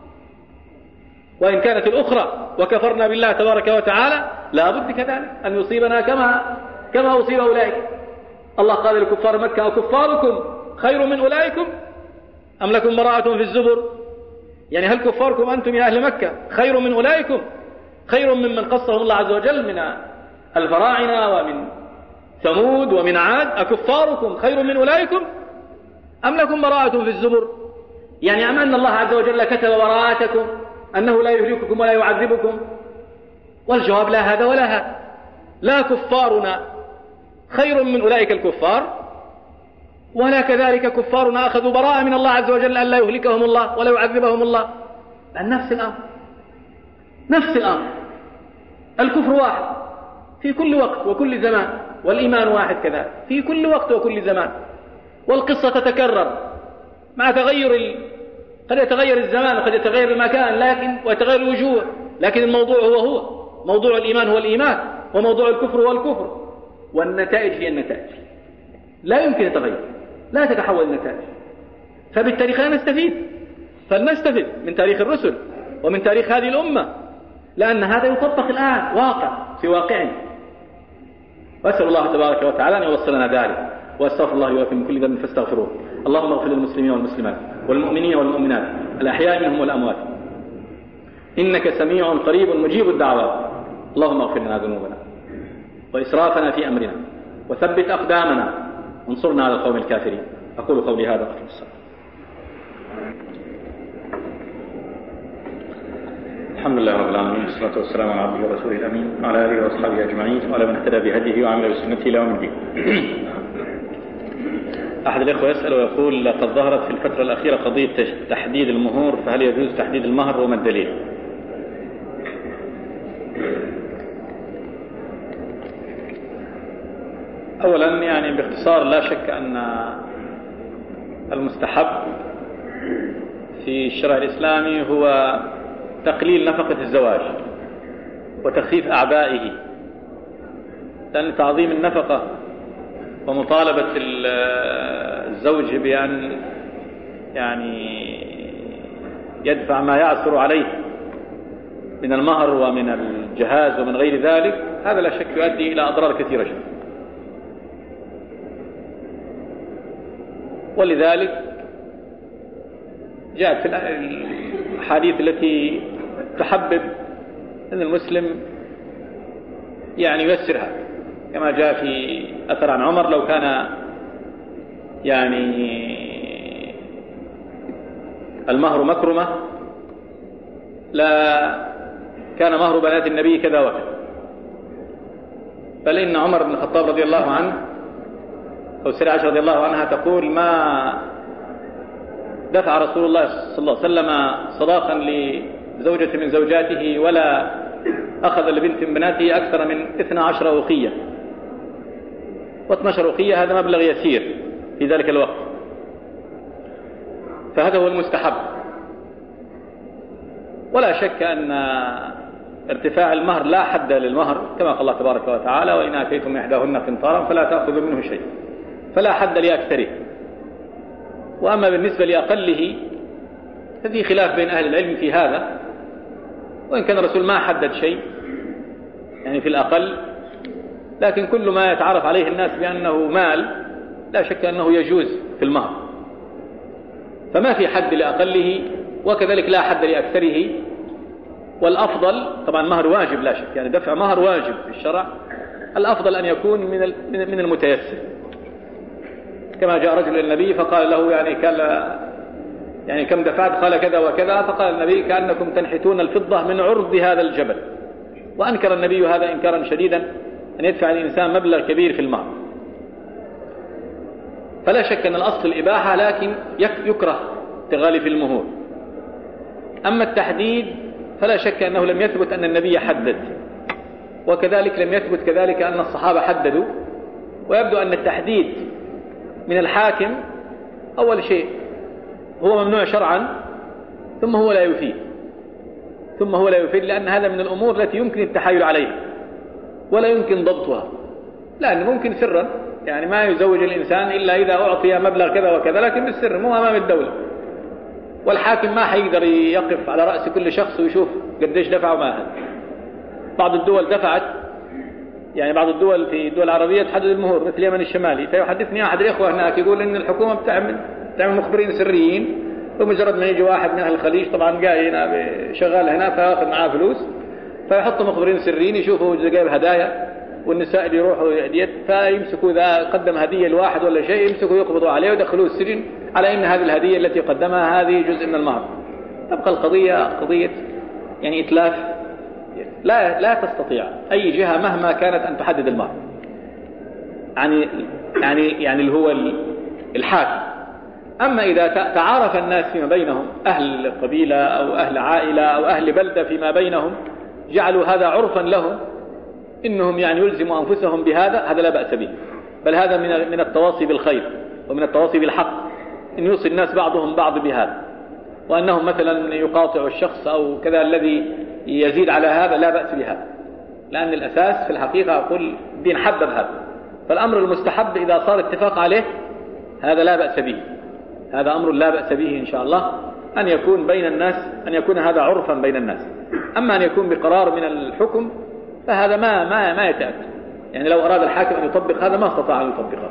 وإن كانت الأخرى وكفرنا بالله تبارك وتعالى لا بد كذلك أن يصيبنا كما كما أصيب أولئك. الله قال لكفار مكة وكفاركم خير من أولئكم أم لكم براءة في الزبر، يعني هل كفاركم أنتم يا أهل مكة خير من أولئكم، خير ممن قصهم الله عز وجل من الفراعنة ومن ثمود ومن عاد، أكفاركم خير من أولئكم أم لكم براءة في الزبر، يعني أم أن الله عز وجل كتب براءتكم أنه لا يهلككم ولا يعذبكم؟ والجواب لا هذا ولا هذا. لا كفارنا خير من أولئك الكفار، ولا كذلك كفارنا أخذوا براءة من الله عز وجل أن لا يهلكهم الله ولا يعذبهم الله. نفس الأمر نفس الأمر الكفر واحد في كل وقت وكل زمان، والإيمان واحد كذلك في كل وقت وكل زمان. والقصة تتكرر مع تغير ال... قد يتغير الزمان وقد يتغير المكان لكن ويتغير الوجوه، لكن الموضوع هو هو موضوع الإيمان هو الإيمان، وموضوع الكفر هو الكفر، والنتائج هي النتائج، لا يمكن يتغير، لا تتحول النتائج. فبالتالي خلينا نستفيد فلنستفيد من تاريخ الرسل ومن تاريخ هذه الأمة، لأن هذا يطبق الآن واقع في واقعنا. وأسأل الله تبارك وتعالى أن يوصلنا ذلك، وأستغفر الله ولكم من كل ذنب فاستغفروه. اللهم اغفر للمسلمين والمسلمات والمؤمنين والمؤمنات الأحياء منهم والأموات، إنك سميع قريب مجيب الدعوات. اللهم اغفر لنا ذنوبنا وإسرافنا في أمرنا وثبت أقدامنا وانصرنا على القوم الكافرين. أقول قولي هذا وأقم الصلاة. الحمد لله رب العالمين، والصلاة والسلام على عبده ورسوله الأمين وعلى آله وأصحابه أجمعين وعلى من اهتدى بهديه وعمل بسنته إلى يوم الدين. أحد الإخوة يسأل ويقول: لقد ظهرت في الفترة الأخيرة قضية تحديد المهور، فهل يجوز تحديد المهر وما الدليل؟ أولا يعني باختصار لا شك أن المستحب في الشرع الإسلامي هو تقليل نفقة الزواج وتخفيف أعبائه، لأن تعظيم النفقة ومطالبة الزوج بأن يعني يدفع ما يعثر عليه من المهر ومن الجهاز ومن غير ذلك، هذا لا شك يؤدي إلى أضرار كثيرة جدا. ولذلك جاءت في الحديث التي تحبب أن المسلم يعني ييسرها، كما جاء في أثر عن عمر: لو كان يعني المهر مكرمة لا كان مهر بنات النبي كذا وكذا، بل إن عمر بن الخطاب رضي الله عنه أو سيدة عائشة رضي الله عنها تقول ما دفع رسول الله صلى الله عليه وسلم صداقا لزوجة من زوجاته ولا أخذ لبنت من بناته أكثر من اثنى عشر أوقية، واثنى عشر أوقية هذا مبلغ يسير في ذلك الوقت، فهذا هو المستحب. ولا شك أن ارتفاع المهر لا حد للمهر كما قال الله تبارك وتعالى: وإن آتيتم إحداهن قنطارا فلا تأخذوا منه شيء، فلا حد لأكثره. وأما بالنسبة لأقله ففي خلاف بين أهل العلم في هذا، وإن كان الرسول ما حدد شيء يعني في الأقل، لكن كل ما يتعرف عليه الناس بأنه مال لا شك أنه يجوز في المهر، فما في حد لأقله وكذلك لا حد لأكثره. والأفضل طبعا مهر واجب لا شك، يعني دفع مهر واجب في الشرع، الأفضل أن يكون من من المتيسر، كما جاء رجل للنبي فقال له يعني كان يعني كم دفعت؟ قال كذا وكذا، فقال النبي: كأنكم تنحتون الفضة من عرض هذا الجبل. وأنكر النبي هذا إنكارا شديدا، أن يدفع الإنسان مبلغ كبير في المهر. فلا شك أن الأصل الإباحة، لكن يكره تغالي المهور. أما التحديد فلا شك أنه لم يثبت أن النبي حدد، وكذلك لم يثبت كذلك أن الصحابة حددوا. ويبدو أن التحديد من الحاكم أول شيء هو ممنوع شرعا، ثم هو لا يفيد ثم هو لا يفيد لأن هذا من الأمور التي يمكن التحايل عليها ولا يمكن ضبطها، لأن ممكن سرا، يعني ما يزوج الإنسان إلا إذا أعطي مبلغ كذا وكذا، لكن بالسر مو أمام الدولة، والحاكم ما حيقدر يقف على رأس كل شخص ويشوف قديش دفع وما هذا. بعض الدول دفعت، يعني بعض الدول في الدول العربية تحدد المهور مثل اليمن الشمالي. فيحدثني أحد الإخوة هناك يقول إن الحكومة بتعمل تعمل مخبرين سريين، ومجرد ما يجي واحد من أهل الخليج طبعا جاي هنا شغال هنا فياخذ معاه فلوس، فيحطوا مخبرين سريين يشوفوا إذا جايب هدايا، والنساء اللي يروحوا ديت فيمسكوا إذا قدم هدية لواحد ولا شيء يمسكوا يقبضوا عليه ويدخلوه السجن على إن هذه الهدية التي قدمها هذه جزء من المهر. تبقى القضية قضية يعني إتلاف، لا لا تستطيع أي جهة مهما كانت أن تحدد المهر، يعني يعني يعني اللي هو الحاكم. أما إذا تعارف الناس فيما بينهم، أهل قبيلة أو أهل عائلة أو أهل بلدة فيما بينهم، جعلوا هذا عرفا لهم إنهم يعني يلزموا أنفسهم بهذا، هذا لا بأس به، بل هذا من من التواصي بالخير ومن التواصي بالحق، إن يوصي الناس بعضهم بعض بهذا، وأنهم مثلا يقاطعوا الشخص أو كذا الذي يزيد على هذا، لا بأس بهذا، لأن الأساس في الحقيقة أقول الدين حبب هذا. فالأمر المستحب إذا صار اتفاق عليه هذا لا بأس به، هذا أمر لا بأس به إن شاء الله، أن يكون بين الناس، أن يكون هذا عرفا بين الناس. أما أن يكون بقرار من الحكم فهذا ما ما ما يتأتى، يعني لو أراد الحاكم أن يطبق هذا ما استطاع أن يطبقه.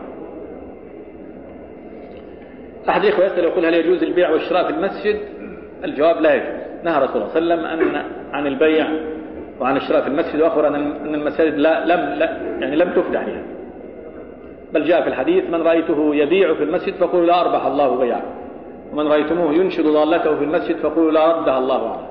أحد الإخوة يسأل يقول: هل يجوز البيع والشراء في المسجد؟ الجواب: لا يجوز. نهى رسول الله صلى الله عليه وسلم أن عن البيع وعن الشراء في المسجد، وأخبر أن المساجد لا لم لا يعني لم تفتح لها، بل جاء في الحديث: من رأيته يبيع في المسجد فقولوا لا أربح الله بيعه، ومن رأيتموه ينشد ضالته في المسجد فقولوا لا ردها الله عنه.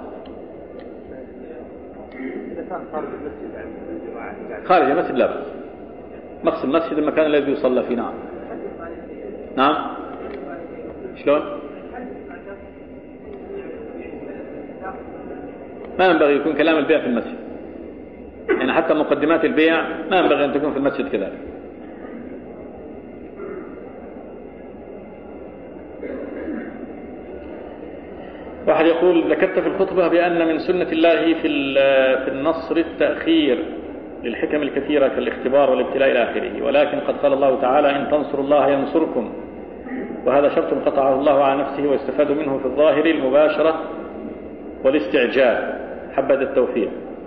خارج المسجد لا بأس، مقصد المسجد المكان الذي يصلى فيه. نعم نعم. شلون؟ ما ينبغي يكون كلام البيع في المسجد، يعني حتى مقدمات البيع ما ينبغي أن تكون في المسجد كذلك. واحد يقول: ذكرت في الخطبة بأن من سنة الله في في النصر التأخير للحكم الكثيرة كالاختبار والابتلاء إلى آخره، ولكن قد قال الله تعالى: إن تنصروا الله ينصركم، وهذا شرط قطعه الله على نفسه ويستفاد منه في الظاهر المباشرة والاستعجال حبذا التوفيق.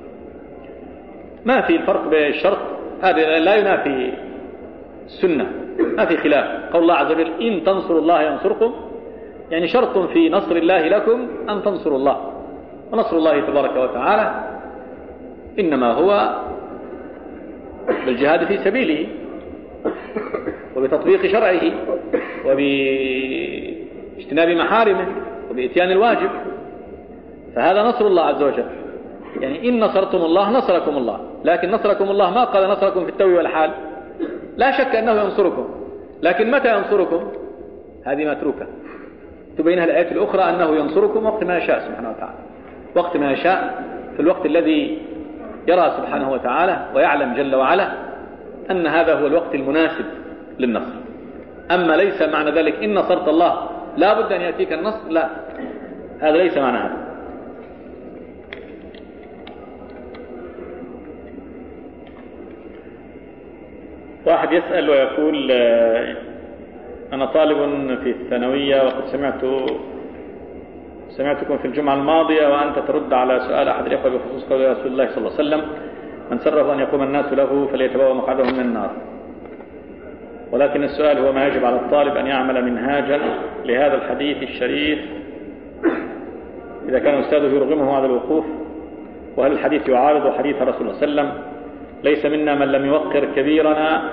ما في الفرق بين الشرط، هذا لا ينافي السنة، ما في خلاف. قول الله عز وجل: إن تنصروا الله ينصركم، يعني شرط في نصر الله لكم أن تنصروا الله، ونصر الله تبارك وتعالى إنما هو بالجهاد في سبيله وبتطبيق شرعه وباجتناب محارمه وبإتيان الواجب. فهذا نصر الله عز وجل. يعني إن نصرتم الله نصركم الله، لكن نصركم الله ما قال نصركم في التو والحال، لا شك أنه ينصركم، لكن متى ينصركم هذه متروكة، تبينها الآيات الأخرى أنه ينصركم وقت ما يشاء سبحانه وتعالى، وقت ما يشاء، في الوقت الذي يرى سبحانه وتعالى ويعلم جل وعلا أن هذا هو الوقت المناسب للنصر. أما ليس معنى ذلك إن نصرت الله لا بد أن يأتيك النصر، لا، هذا ليس معنى هذا. واحد يسأل ويقول أنا طالب في الثانوية وقد سمعت سمعتكم في الجمعة الماضية وأنت ترد على سؤال أحد الإخوة بخصوص قول رسول الله صلى الله عليه وسلم من سره أن يقوم الناس له فليتبوأ مقعده من النار، ولكن السؤال هو ما يجب على الطالب أن يعمل منهاجا لهذا الحديث الشريف إذا كان أستاذه يرغمه على الوقوف، وهل الحديث يعارض حديث رسول الله صلى الله عليه وسلم ليس منا من لم يوقر كبيرنا؟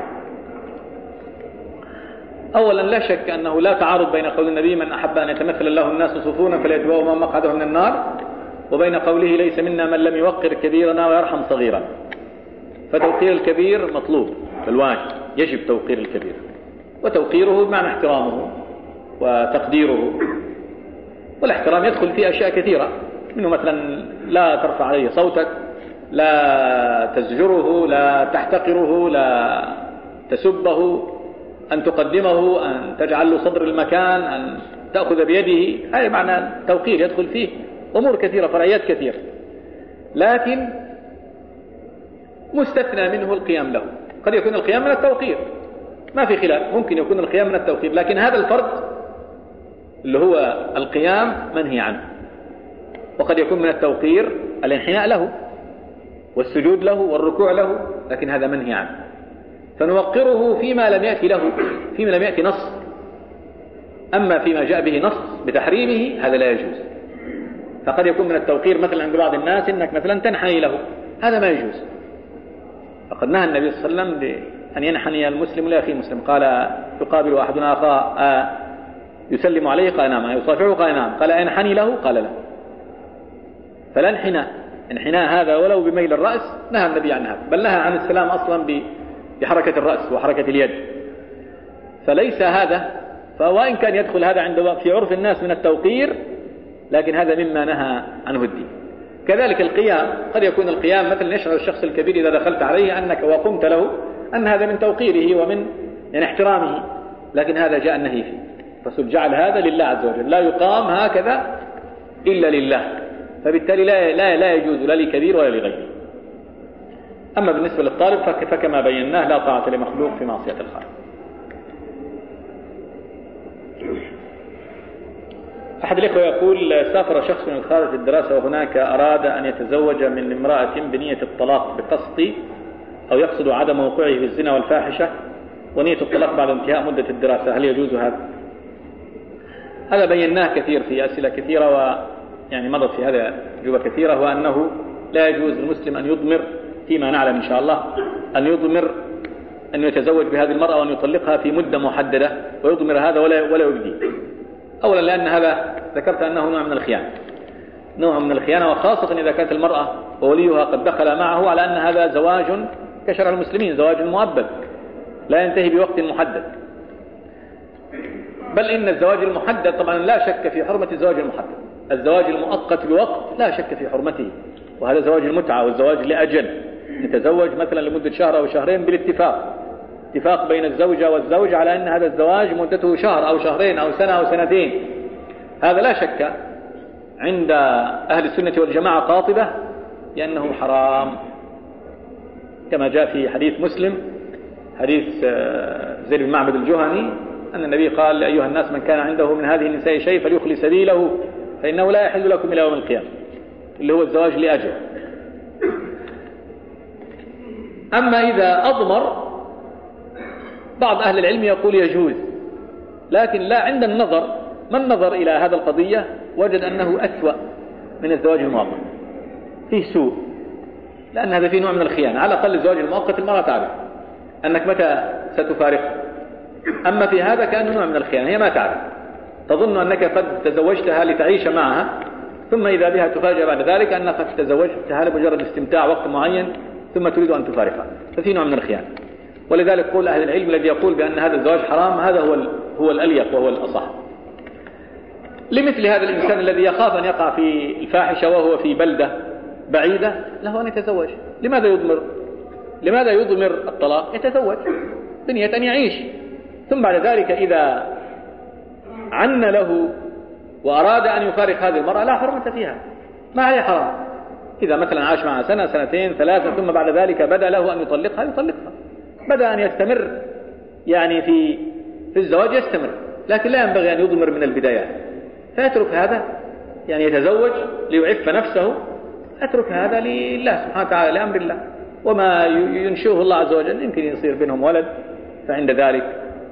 أولا لا شك أنه لا تعارض بين قول النبي من أحب أن يتمثل الله الناس صفونا فليتبوأ مقعده من النار، وبين قوله ليس منا من لم يوقر كبيرنا ويرحم صغيرا. فتوقير الكبير مطلوب بالواجب، يجب توقير الكبير، وتوقيره بمعنى احترامه وتقديره، والاحترام يدخل فيه أشياء كثيرة، منه مثلا لا ترفع عليه صوتك، لا تزجره، لا تحتقره، لا تسبه، أن تقدمه، أن تجعل له صدر المكان، أن تأخذ بيده، هذا معنى توقير يدخل فيه أمور كثيرة، فرعيات كثيرة، لكن مستثنى منه القيام له. قد يكون القيام من التوقير ما في خلاف، ممكن يكون القيام من التوقير، لكن هذا الفرد اللي هو القيام منهي عنه. وقد يكون من التوقير الانحناء له والسجود له والركوع له، لكن هذا منهي عنه، فنوقره فيما لم يأتي له، فيما لم يأتي نص. أما فيما جاء به نص بتحريمه هذا لا يجوز. فقد يكون من التوقير مثلا عند بعض الناس إنك مثلا تنحني له، هذا ما يجوز. فقد نهى النبي صلى الله عليه وسلم أن ينحني المسلم لأخيه مسلم، قال يقابل أحدنا أخاه آه يسلم عليه قال نعم، يصافحه قال نعم، قال ينحني له قال لا. فلا انحناء، انحناء هذا ولو بميل الرأس نهى النبي عن هذا، بل نهى عن السلام أصلا بحركة الرأس وحركة اليد. فليس هذا، فوإن كان يدخل هذا عند في عرف الناس من التوقير، لكن هذا مما نهى عنه الدين. كذلك القيام، قد يكون القيام مثلا يشعر الشخص الكبير إذا دخلت عليه أنك وقمت له أن هذا من توقيره ومن يعني احترامه، لكن هذا جاء النهي فيه. الرسول جعل هذا لله عز وجل، لا يقام هكذا إلا لله، فبالتالي لا, لا, لا يجوز لا لكبير ولا لغيره. أما بالنسبة للطالب فكما بيناه لا طاعة لمخلوق في معصية الخالق. أحد الإخوة يقول سافر شخص من الخارج الدراسة وهناك أراد أن يتزوج من امرأة بنية الطلاق بقصد أو يقصد عدم وقوعه في الزنا والفاحشة ونية الطلاق بعد انتهاء مدة الدراسة، هل يجوز هذا؟ هذا بيناه كثير في أسئلة كثيرة، ويعني مضت في هذا أجوبة كثيرة، وأنه لا يجوز للمسلم أن يضمر فيما نعلم إن شاء الله أن يضمر أن يتزوج بهذه المرأة وأن يطلقها في مدة محددة ويضمر هذا ولا ولا يبدي. أولا لأن هذا ذكرت أنه نوع من الخيانة، نوع من الخيانة، وخاصة إذا كانت المرأة ووليها قد دخل معه على أن هذا زواج كشرع المسلمين، زواج مؤبد لا ينتهي بوقت محدد. بل إن الزواج المحدد طبعا لا شك في حرمة الزواج المحدد، الزواج المؤقت بوقت لا شك في حرمته، وهذا زواج المتعة والزواج لأجل، نتزوج مثلا لمدة شهر أو شهرين بالاتفاق، اتفاق بين الزوجة والزوج على أن هذا الزواج مدته شهر أو شهرين أو سنة أو سنتين، هذا لا شك عند أهل السنة والجماعة قاطبة لأنه حرام، كما جاء في حديث مسلم حديث زيد بن معبد الجهني أن النبي قال أيها الناس من كان عنده من هذه النساء شيء فليخلي سبيله فإنه لا يحل لكم إلى يوم القيامة، اللي هو الزواج لأجل. أما إذا أضمر بعض أهل العلم يقول يجوز، لكن لا عند النظر، من نظر إلى هذا القضية وجد أنه أسوأ من الزواج المؤقت، فيه سوء، لأن هذا فيه نوع من الخيانة. على الأقل الزواج المؤقت المرأة تعرف أنك متى ستفارقها، أما في هذا كأنه نوع من الخيانة، هي ما تعرف، تظن أنك قد تزوجتها لتعيش معها ثم إذا بها تفاجأ بعد ذلك أنك قد تزوجتها لمجرد الاستمتاع وقت معين ثم تريد أن تفارقها، ففي نوع من الخيانة. ولذلك قول أهل العلم الذي يقول بأن هذا الزواج حرام هذا هو هو الأليق وهو الأصح. لمثل هذا الإنسان الذي يخاف أن يقع في الفاحشة وهو في بلدة بعيدة له أن يتزوج. لماذا يضمر لماذا يضمر الطلاق؟ يتزوج بنية أن يعيش، ثم بعد ذلك إذا عن له وأراد أن يفارق هذه المرأة لا حرمة فيها، ما هي حرام. إذا مثلا عاش معها سنة سنتين ثلاثة ثم بعد ذلك بدأ له أن يطلقها يطلقها، بدأ أن يستمر يعني في في الزواج يستمر، لكن لا ينبغي أن يضمر من البدايات، فيترك هذا يعني يتزوج ليعف نفسه، أترك هذا لله سبحانه وتعالى لأمر الله، وما ينشئه الله عز وجل يمكن يصير بينهم ولد، فعند ذلك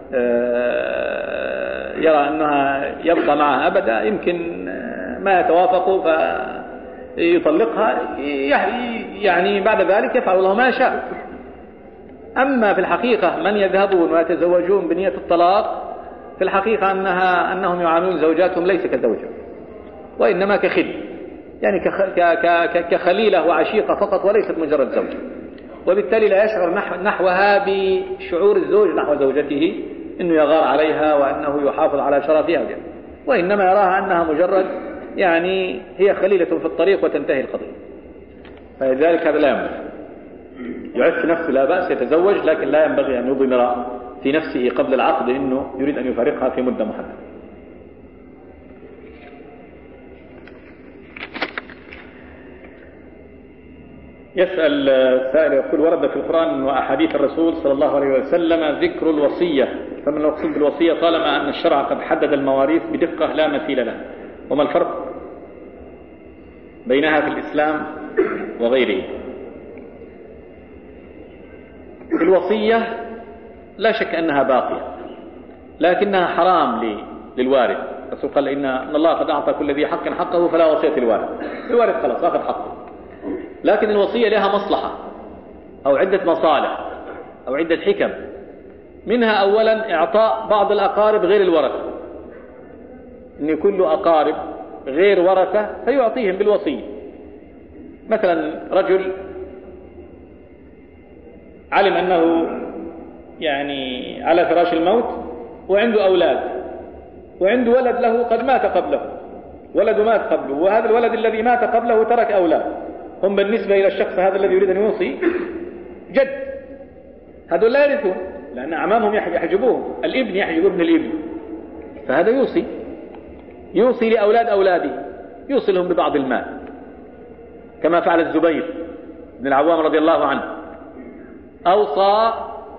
يرى أنها يبقى معها أبدا، يمكن ما يتوافقوا فيطلقها، يعني بعد ذلك يفعل الله ما شاء. أما في الحقيقة من يذهبون ويتزوجون بنية الطلاق في الحقيقة أنها أنهم يعاملون زوجاتهم ليس كزوجة وإنما كخل، يعني كخليلة وعشيقة فقط وليست مجرد زوجة، وبالتالي لا يشعر نحوها بشعور الزوج نحو زوجته أنه يغار عليها وأنه يحافظ على شرفها، وإنما يراها أنها مجرد يعني هي خليلة في الطريق وتنتهي القضية. فلذلك هذا لا ينبغي، يعف نفسه لا بأس يتزوج، لكن لا ينبغي أن يضمر في نفسه قبل العقد إنه يريد أن يفارقها في مدة محددة. يسأل سائل يقول: ورد في القرآن وأحاديث الرسول صلى الله عليه وسلم ذكر الوصية، فما المقصود بالوصية طالما أن الشرع قد حدد المواريث بدقة لا مثيل لها؟ وما الفرق بينها في الإسلام وغيره؟ الوصية لا شك أنها باقية، لكنها حرام للوارث. الرسول قال إن الله قد أعطى كل ذي حق حقه فلا وصية للوارث، الوارث خلاص أخذ حقه. لكن الوصية لها مصلحة أو عدة مصالح أو عدة حكم، منها أولا إعطاء بعض الأقارب غير الورثة، إن يكون له أقارب غير ورثة فيعطيهم بالوصية. مثلا رجل علم أنه يعني على فراش الموت وعنده أولاد، وعنده ولد له قد مات قبله، ولد مات قبله، وهذا الولد الذي مات قبله ترك أولاد، هم بالنسبة إلى الشخص هذا الذي يريد أن يوصي جد، هذول لا يرثون لأن أعمامهم يحجبوهم، الابن يحجب ابن الابن، فهذا يوصي يوصي لأولاد أولاده، يوصلهم ببعض المال كما فعل الزبير بن العوام رضي الله عنه، أوصى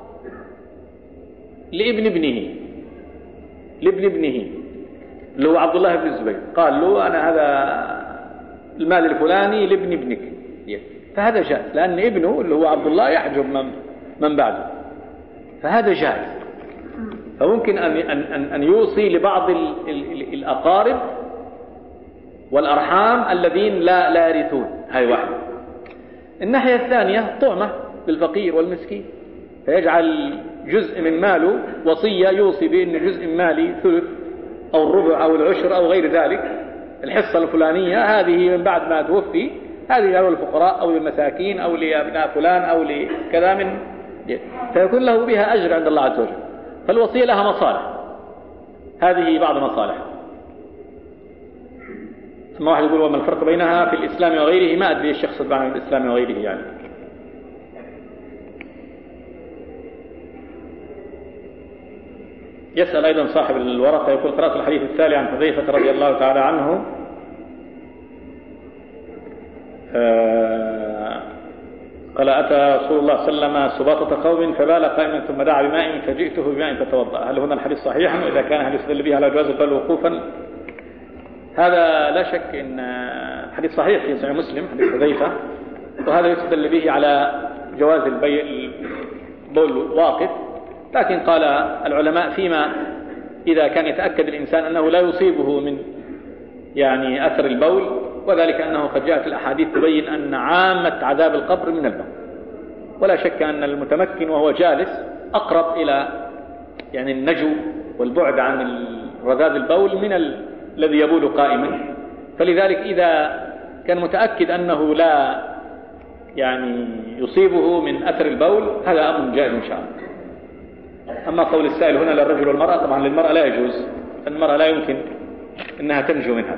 لابن ابنه لابن ابنه اللي هو عبد الله بن الزبير، قال له أنا هذا المال الفلاني لابن ابنك، فهذا جائز لأن ابنه اللي هو عبد الله يحجب من, من بعده، فهذا جائز. فممكن أن, أن, أن يوصي لبعض ال ال الأقارب والأرحام الذين لا, لا يرثون، هاي واحدة. الناحية الثانية طعمة للفقير والمسكين، فيجعل جزء من ماله وصية يوصي بأن جزء من مالي ثلث أو الربع أو العشر أو غير ذلك، الحصة الفلانية هذه من بعد ما توفي هذه يجعلها للفقراء أو للمساكين أو لأبناء فلان أو لكذا من، فيكون له بها أجر عند الله عز وجل. فالوصية لها مصالح، هذه بعض مصالح. ثم واحد يقول: وما الفرق بينها في الإسلام وغيره؟ ما أدري الشخص بين الإسلام وغيره يعني. يسأل أيضا صاحب الورقة يقول: قرأت الحديث التالي عن حذيفة رضي الله تعالى عنه قال: أتى رسول الله صلى الله عليه وسلم سباطة قوم فبال قائما ثم دعا بماء فجئته بماء فتوضأ. هل هنا الحديث صحيح؟ وإذا كان هل يستدل به على جواز البول وقوفا؟ هذا لا شك أن حديث صحيح في صحيح مسلم، حديث حذيفة، وهذا يستدل به على جواز البول واقف. لكن قال العلماء فيما إذا كان يتأكد الإنسان أنه لا يصيبه من يعني أثر البول، وذلك أنه قد جاءت الأحاديث تبين أن عامة عذاب القبر من البول، ولا شك أن المتمكن وهو جالس أقرب إلى يعني النجو والبعد عن رذاذ البول من ال... الذي يبول قائما، فلذلك إذا كان متأكد أنه لا يعني يصيبه من أثر البول هذا أمر جائز إن شاء الله. أما قول السائل هنا للرجل والمرأة، طبعا للمرأة لا يجوز، المرأة لا يمكن أنها تنجو منها.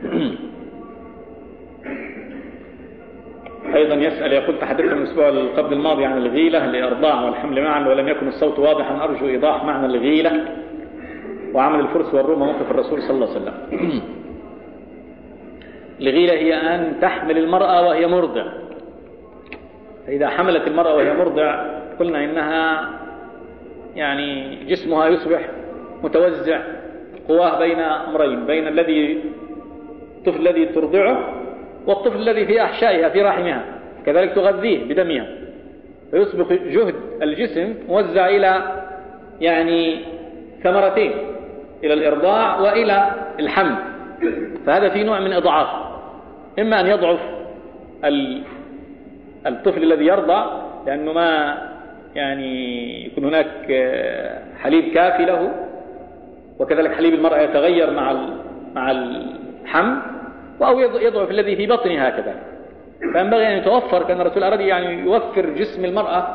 أيضا يسأل يقول تحدثنا الأسبوع قبل الماضي عن الغيلة لإرضاع والحمل معا ولم يكن الصوت واضحا، أرجو إيضاح معنى الغيلة وعمل الفرس والروم موقف الرسول صلى الله عليه وسلم. الغيلة هي أن تحمل المرأة وهي مرضع، فإذا حملت المرأة وهي مرضع قلنا إنها يعني جسمها يصبح متوزع قواه بين أمرين، بين الذي الطفل الذي ترضعه والطفل الذي في أحشائها في رحمها، كذلك تغذيه بدمها، فيصبح جهد الجسم موزع إلى يعني ثمرتين، إلى الإرضاع وإلى الحمل، فهذا في نوع من إضعاف، إما أن يضعف الطفل الذي يرضع لأنه ما يعني يكون هناك حليب كافي له، وكذلك حليب المرأة يتغير مع مع الحمل، أو يضعف الذي في بطنها كذلك. فينبغي أن يتوفر، كان الرسول أراد يعني يوفر جسم المرأة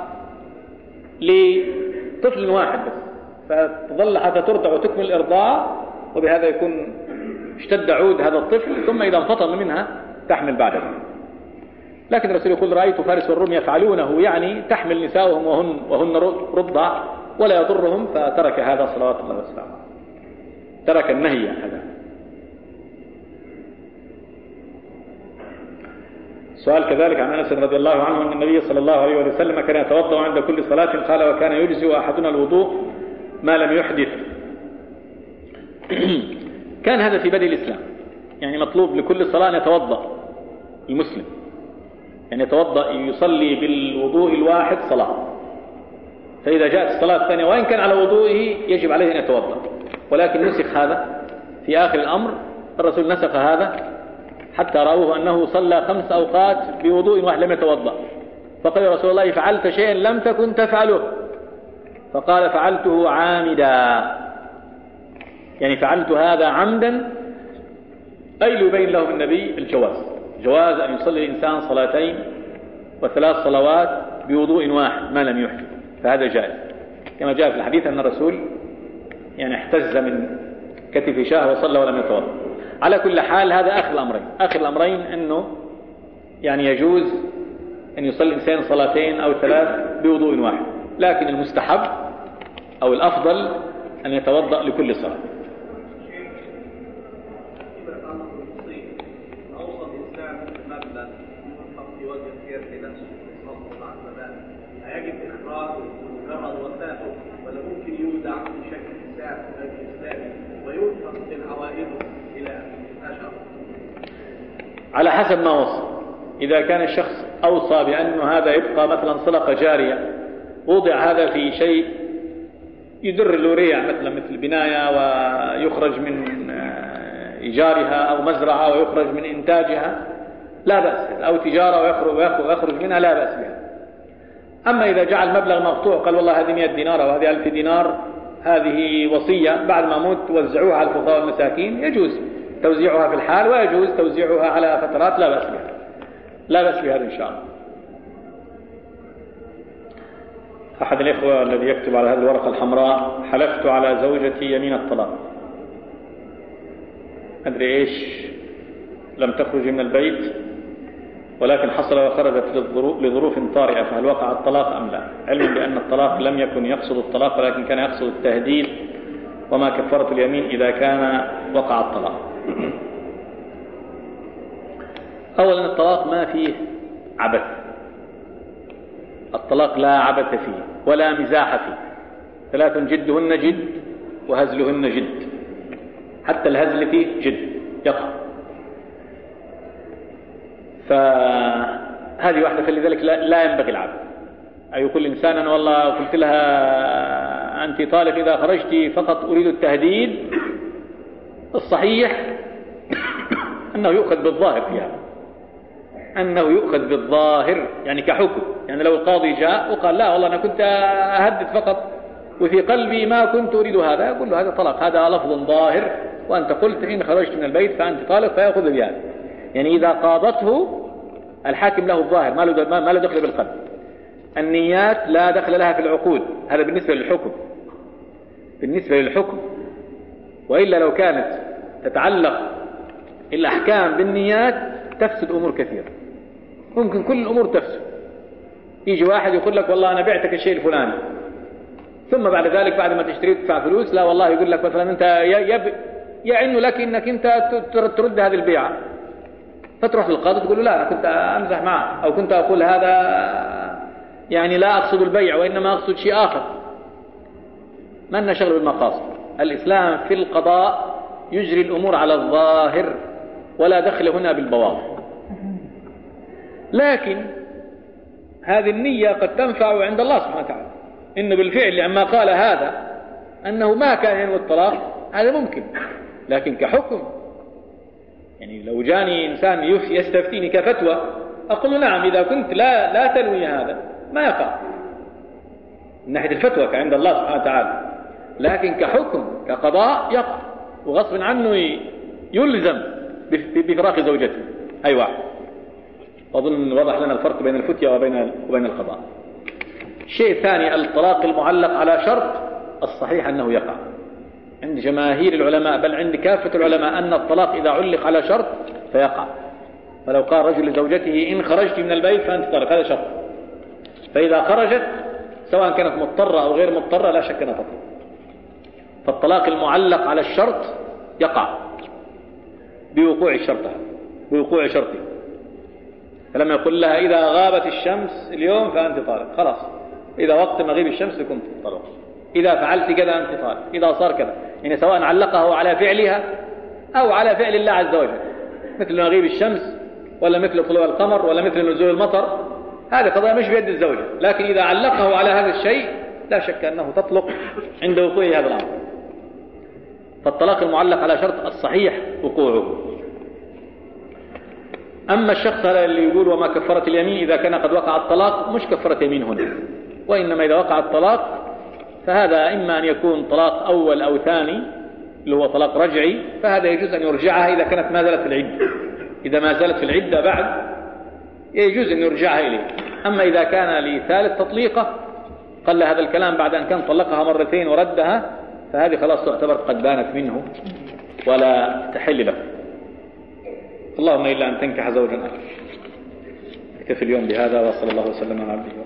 لطفل واحد بس، فتظل حتى ترضع وتكمل الإرضاع، وبهذا يكون اشتد عود هذا الطفل، ثم إذا انفطم منها تحمل بعد ذلك. لكن الرسول يقول رأيت فارس والروم يفعلونه، يعني تحمل نساؤهم وهن, وهن رضع ولا يضرهم، فترك هذا صلوات الله وسلامه، ترك النهي هذا. سؤال كذلك عن أنس رضي الله عنه أن النبي صلى الله عليه وسلم كان يتوضأ عند كل صلاة، قال وكان يجزئ أحدنا الوضوء ما لم يحدث. كان هذا في بدء الإسلام، يعني مطلوب لكل صلاة أن يتوضأ المسلم، يعني يتوضأ يصلي بالوضوء الواحد صلاة، فإذا جاءت الصلاة الثانية وإن كان على وضوئه يجب عليه أن يتوضأ، ولكن نسخ هذا في آخر الأمر، الرسول نسخ هذا حتى رأوه أنه صلى خمس أوقات بوضوء واحد لم يتوضأ، فقال يا رسول الله فعلت شيئا لم تكن تفعله، فقال فعلته عامدا، يعني فعلت هذا عمدا، أي ليبين لهم النبي الجواز، جواز أن يصلي الإنسان صلاتين وثلاث صلوات بوضوء واحد ما لم يحدث، فهذا جائز، كما جاء في الحديث أن الرسول يعني احتز من كتف شاه وصلى ولم يتوضأ. على كل حال هذا آخر الأمرين، آخر الأمرين أنه يعني يجوز أن يصلي الإنسان صلاتين أو ثلاث بوضوء واحد، لكن المستحب أو الأفضل أن يتوضأ لكل صلاة. يجب إخراجه مجرد وثائقه، ولا ممكن يودع بشكل ساعة الإسلامي وينفق من عوائده إلى أشهر؟ على حسب ما وصى. إذا كان الشخص أوصى بأنه هذا يبقى مثلا صدقة جارية، وضع هذا في شيء يدر الوريع مثلا مثل بناية ويخرج من إيجارها، أو مزرعة ويخرج من إنتاجها، لا بأس، أو تجارة ويخرج منها، لا بأس بها. أما إذا جعل مبلغ مقطوع قال والله هذه مئة دينار وهذه ألف دينار، هذه وصية بعد ما موت توزعوها على الفقراء والمساكين، يجوز توزيعها في الحال ويجوز توزيعها على فترات، لا بأس بها، لا بأس بهذا إن شاء الله. أحد الإخوة الذي يكتب على هذه الورقة الحمراء حلفت على زوجتي يمين الطلاق، أدري إيش، لم تخرج من البيت ولكن حصل وخرجت لظروف طارئة، فهل وقع الطلاق أم لا؟ علم بأن الطلاق لم يكن يقصد الطلاق ولكن كان يقصد التهديد، وما كفارة اليمين إذا كان وقع الطلاق. أولا الطلاق ما فيه عبث، الطلاق لا عبث فيه ولا مزاح فيه، ثلاث جدهن جد وهزلهن جد، حتى الهزل فيه جد يقع، فهذه واحدة. فلذلك لا ينبغي العبث، أي يقول الإنسان أنا والله قلت لها أنت طالق إذا خرجت فقط أريد التهديد، الصحيح أنه يؤخذ بالظاهر فيها، أنه يؤخذ بالظاهر يعني كحكم، يعني لو القاضي جاء وقال لا والله أنا كنت أهدد فقط وفي قلبي ما كنت أريد هذا، يقول له هذا طلاق، هذا لفظ ظاهر وأنت قلت إن خرجت من البيت فأنت طالق فيأخذ بهذا. يعني إذا قاضته الحاكم له الظاهر ما له ما له دخل بالقلب. النيات لا دخل لها في العقود، هذا بالنسبة للحكم بالنسبة للحكم وإلا لو كانت تتعلق الأحكام بالنيات تفسد أمور كثيرة، ممكن كل الأمور تفسد. يجي واحد يقول لك والله أنا بعتك الشيء الفلاني، ثم بعد ذلك بعد ما تشتري تدفع فلوس، لا والله يقول لك مثلا أنت يب يعن لك إنك أنت ترد هذه البيعة، فتروح للقاضي تقول له لا أنا كنت أمزح معه أو كنت أقول هذا يعني لا أقصد البيع وإنما أقصد شيء آخر. ما لنا شغل بالمقاصد. الإسلام في القضاء يجري الأمور على الظاهر ولا دخل هنا بالبواطن. لكن هذه النية قد تنفع عند الله سبحانه وتعالى، إنه بالفعل لما قال هذا أنه ما كان ينوي الطلاق، هذا ممكن. لكن كحكم يعني لو جاني إنسان يستفتيني كفتوى أقول له نعم إذا كنت لا لا تنوي هذا ما يقع من ناحية الفتوى عند الله سبحانه وتعالى، لكن كحكم كقضاء يقع وغصب عنه يلزم بفراق زوجته. أي واحد. أظن وضح لنا الفرق بين الفتية وبين وبين القضاء. الشيء الثاني الطلاق المعلق على شرط، الصحيح أنه يقع عند جماهير العلماء بل عند كافة العلماء أن الطلاق إذا علق على شرط فيقع. فلو قال رجل لزوجته إن خرجت من البيت فأنت طالق، هذا شرط، فإذا خرجت سواء كانت مضطرة أو غير مضطرة لا شك أنها تطلق. فالطلاق المعلق على الشرط يقع بوقوع الشرط بوقوع شرطه. فلما يقول لها إذا غابت الشمس اليوم فأنت طالق، خلاص إذا وقت مغيب الشمس كنت طالق، إذا فعلت كذا أنت طالق، إذا صار كذا، يعني سواء علقه على فعلها أو على فعل الله عز وجل، مثل مغيب الشمس ولا مثل طلوع القمر ولا مثل نزول المطر، هذه قضايا مش بيد الزوجة. لكن إذا علقه على هذا الشيء لا شك أنه تطلق عند وقوع هذا الأمر. فالطلاق المعلق على شرط الصحيح وقوعه. أما الشخص اللي يقول وما كفرت اليمين إذا كان قد وقع الطلاق، مش كفرت يمين هنا، وإنما إذا وقع الطلاق فهذا إما أن يكون طلاق أول أو ثاني اللي هو طلاق رجعي، فهذا يجوز أن يرجعها إذا كانت ما زالت في العدة. إذا ما زالت في العدة بعد يجوز أن يرجعها إليه. أما إذا كان لثالث تطليقة قال هذا الكلام بعد أن كان طلقها مرتين وردها، فهذه خلاص تعتبر قد بانت منه ولا تحل له. اللهم إلا أن تنكح زوجا آخر. اكتفي اليوم بهذا وصلى الله وسلم على عبده.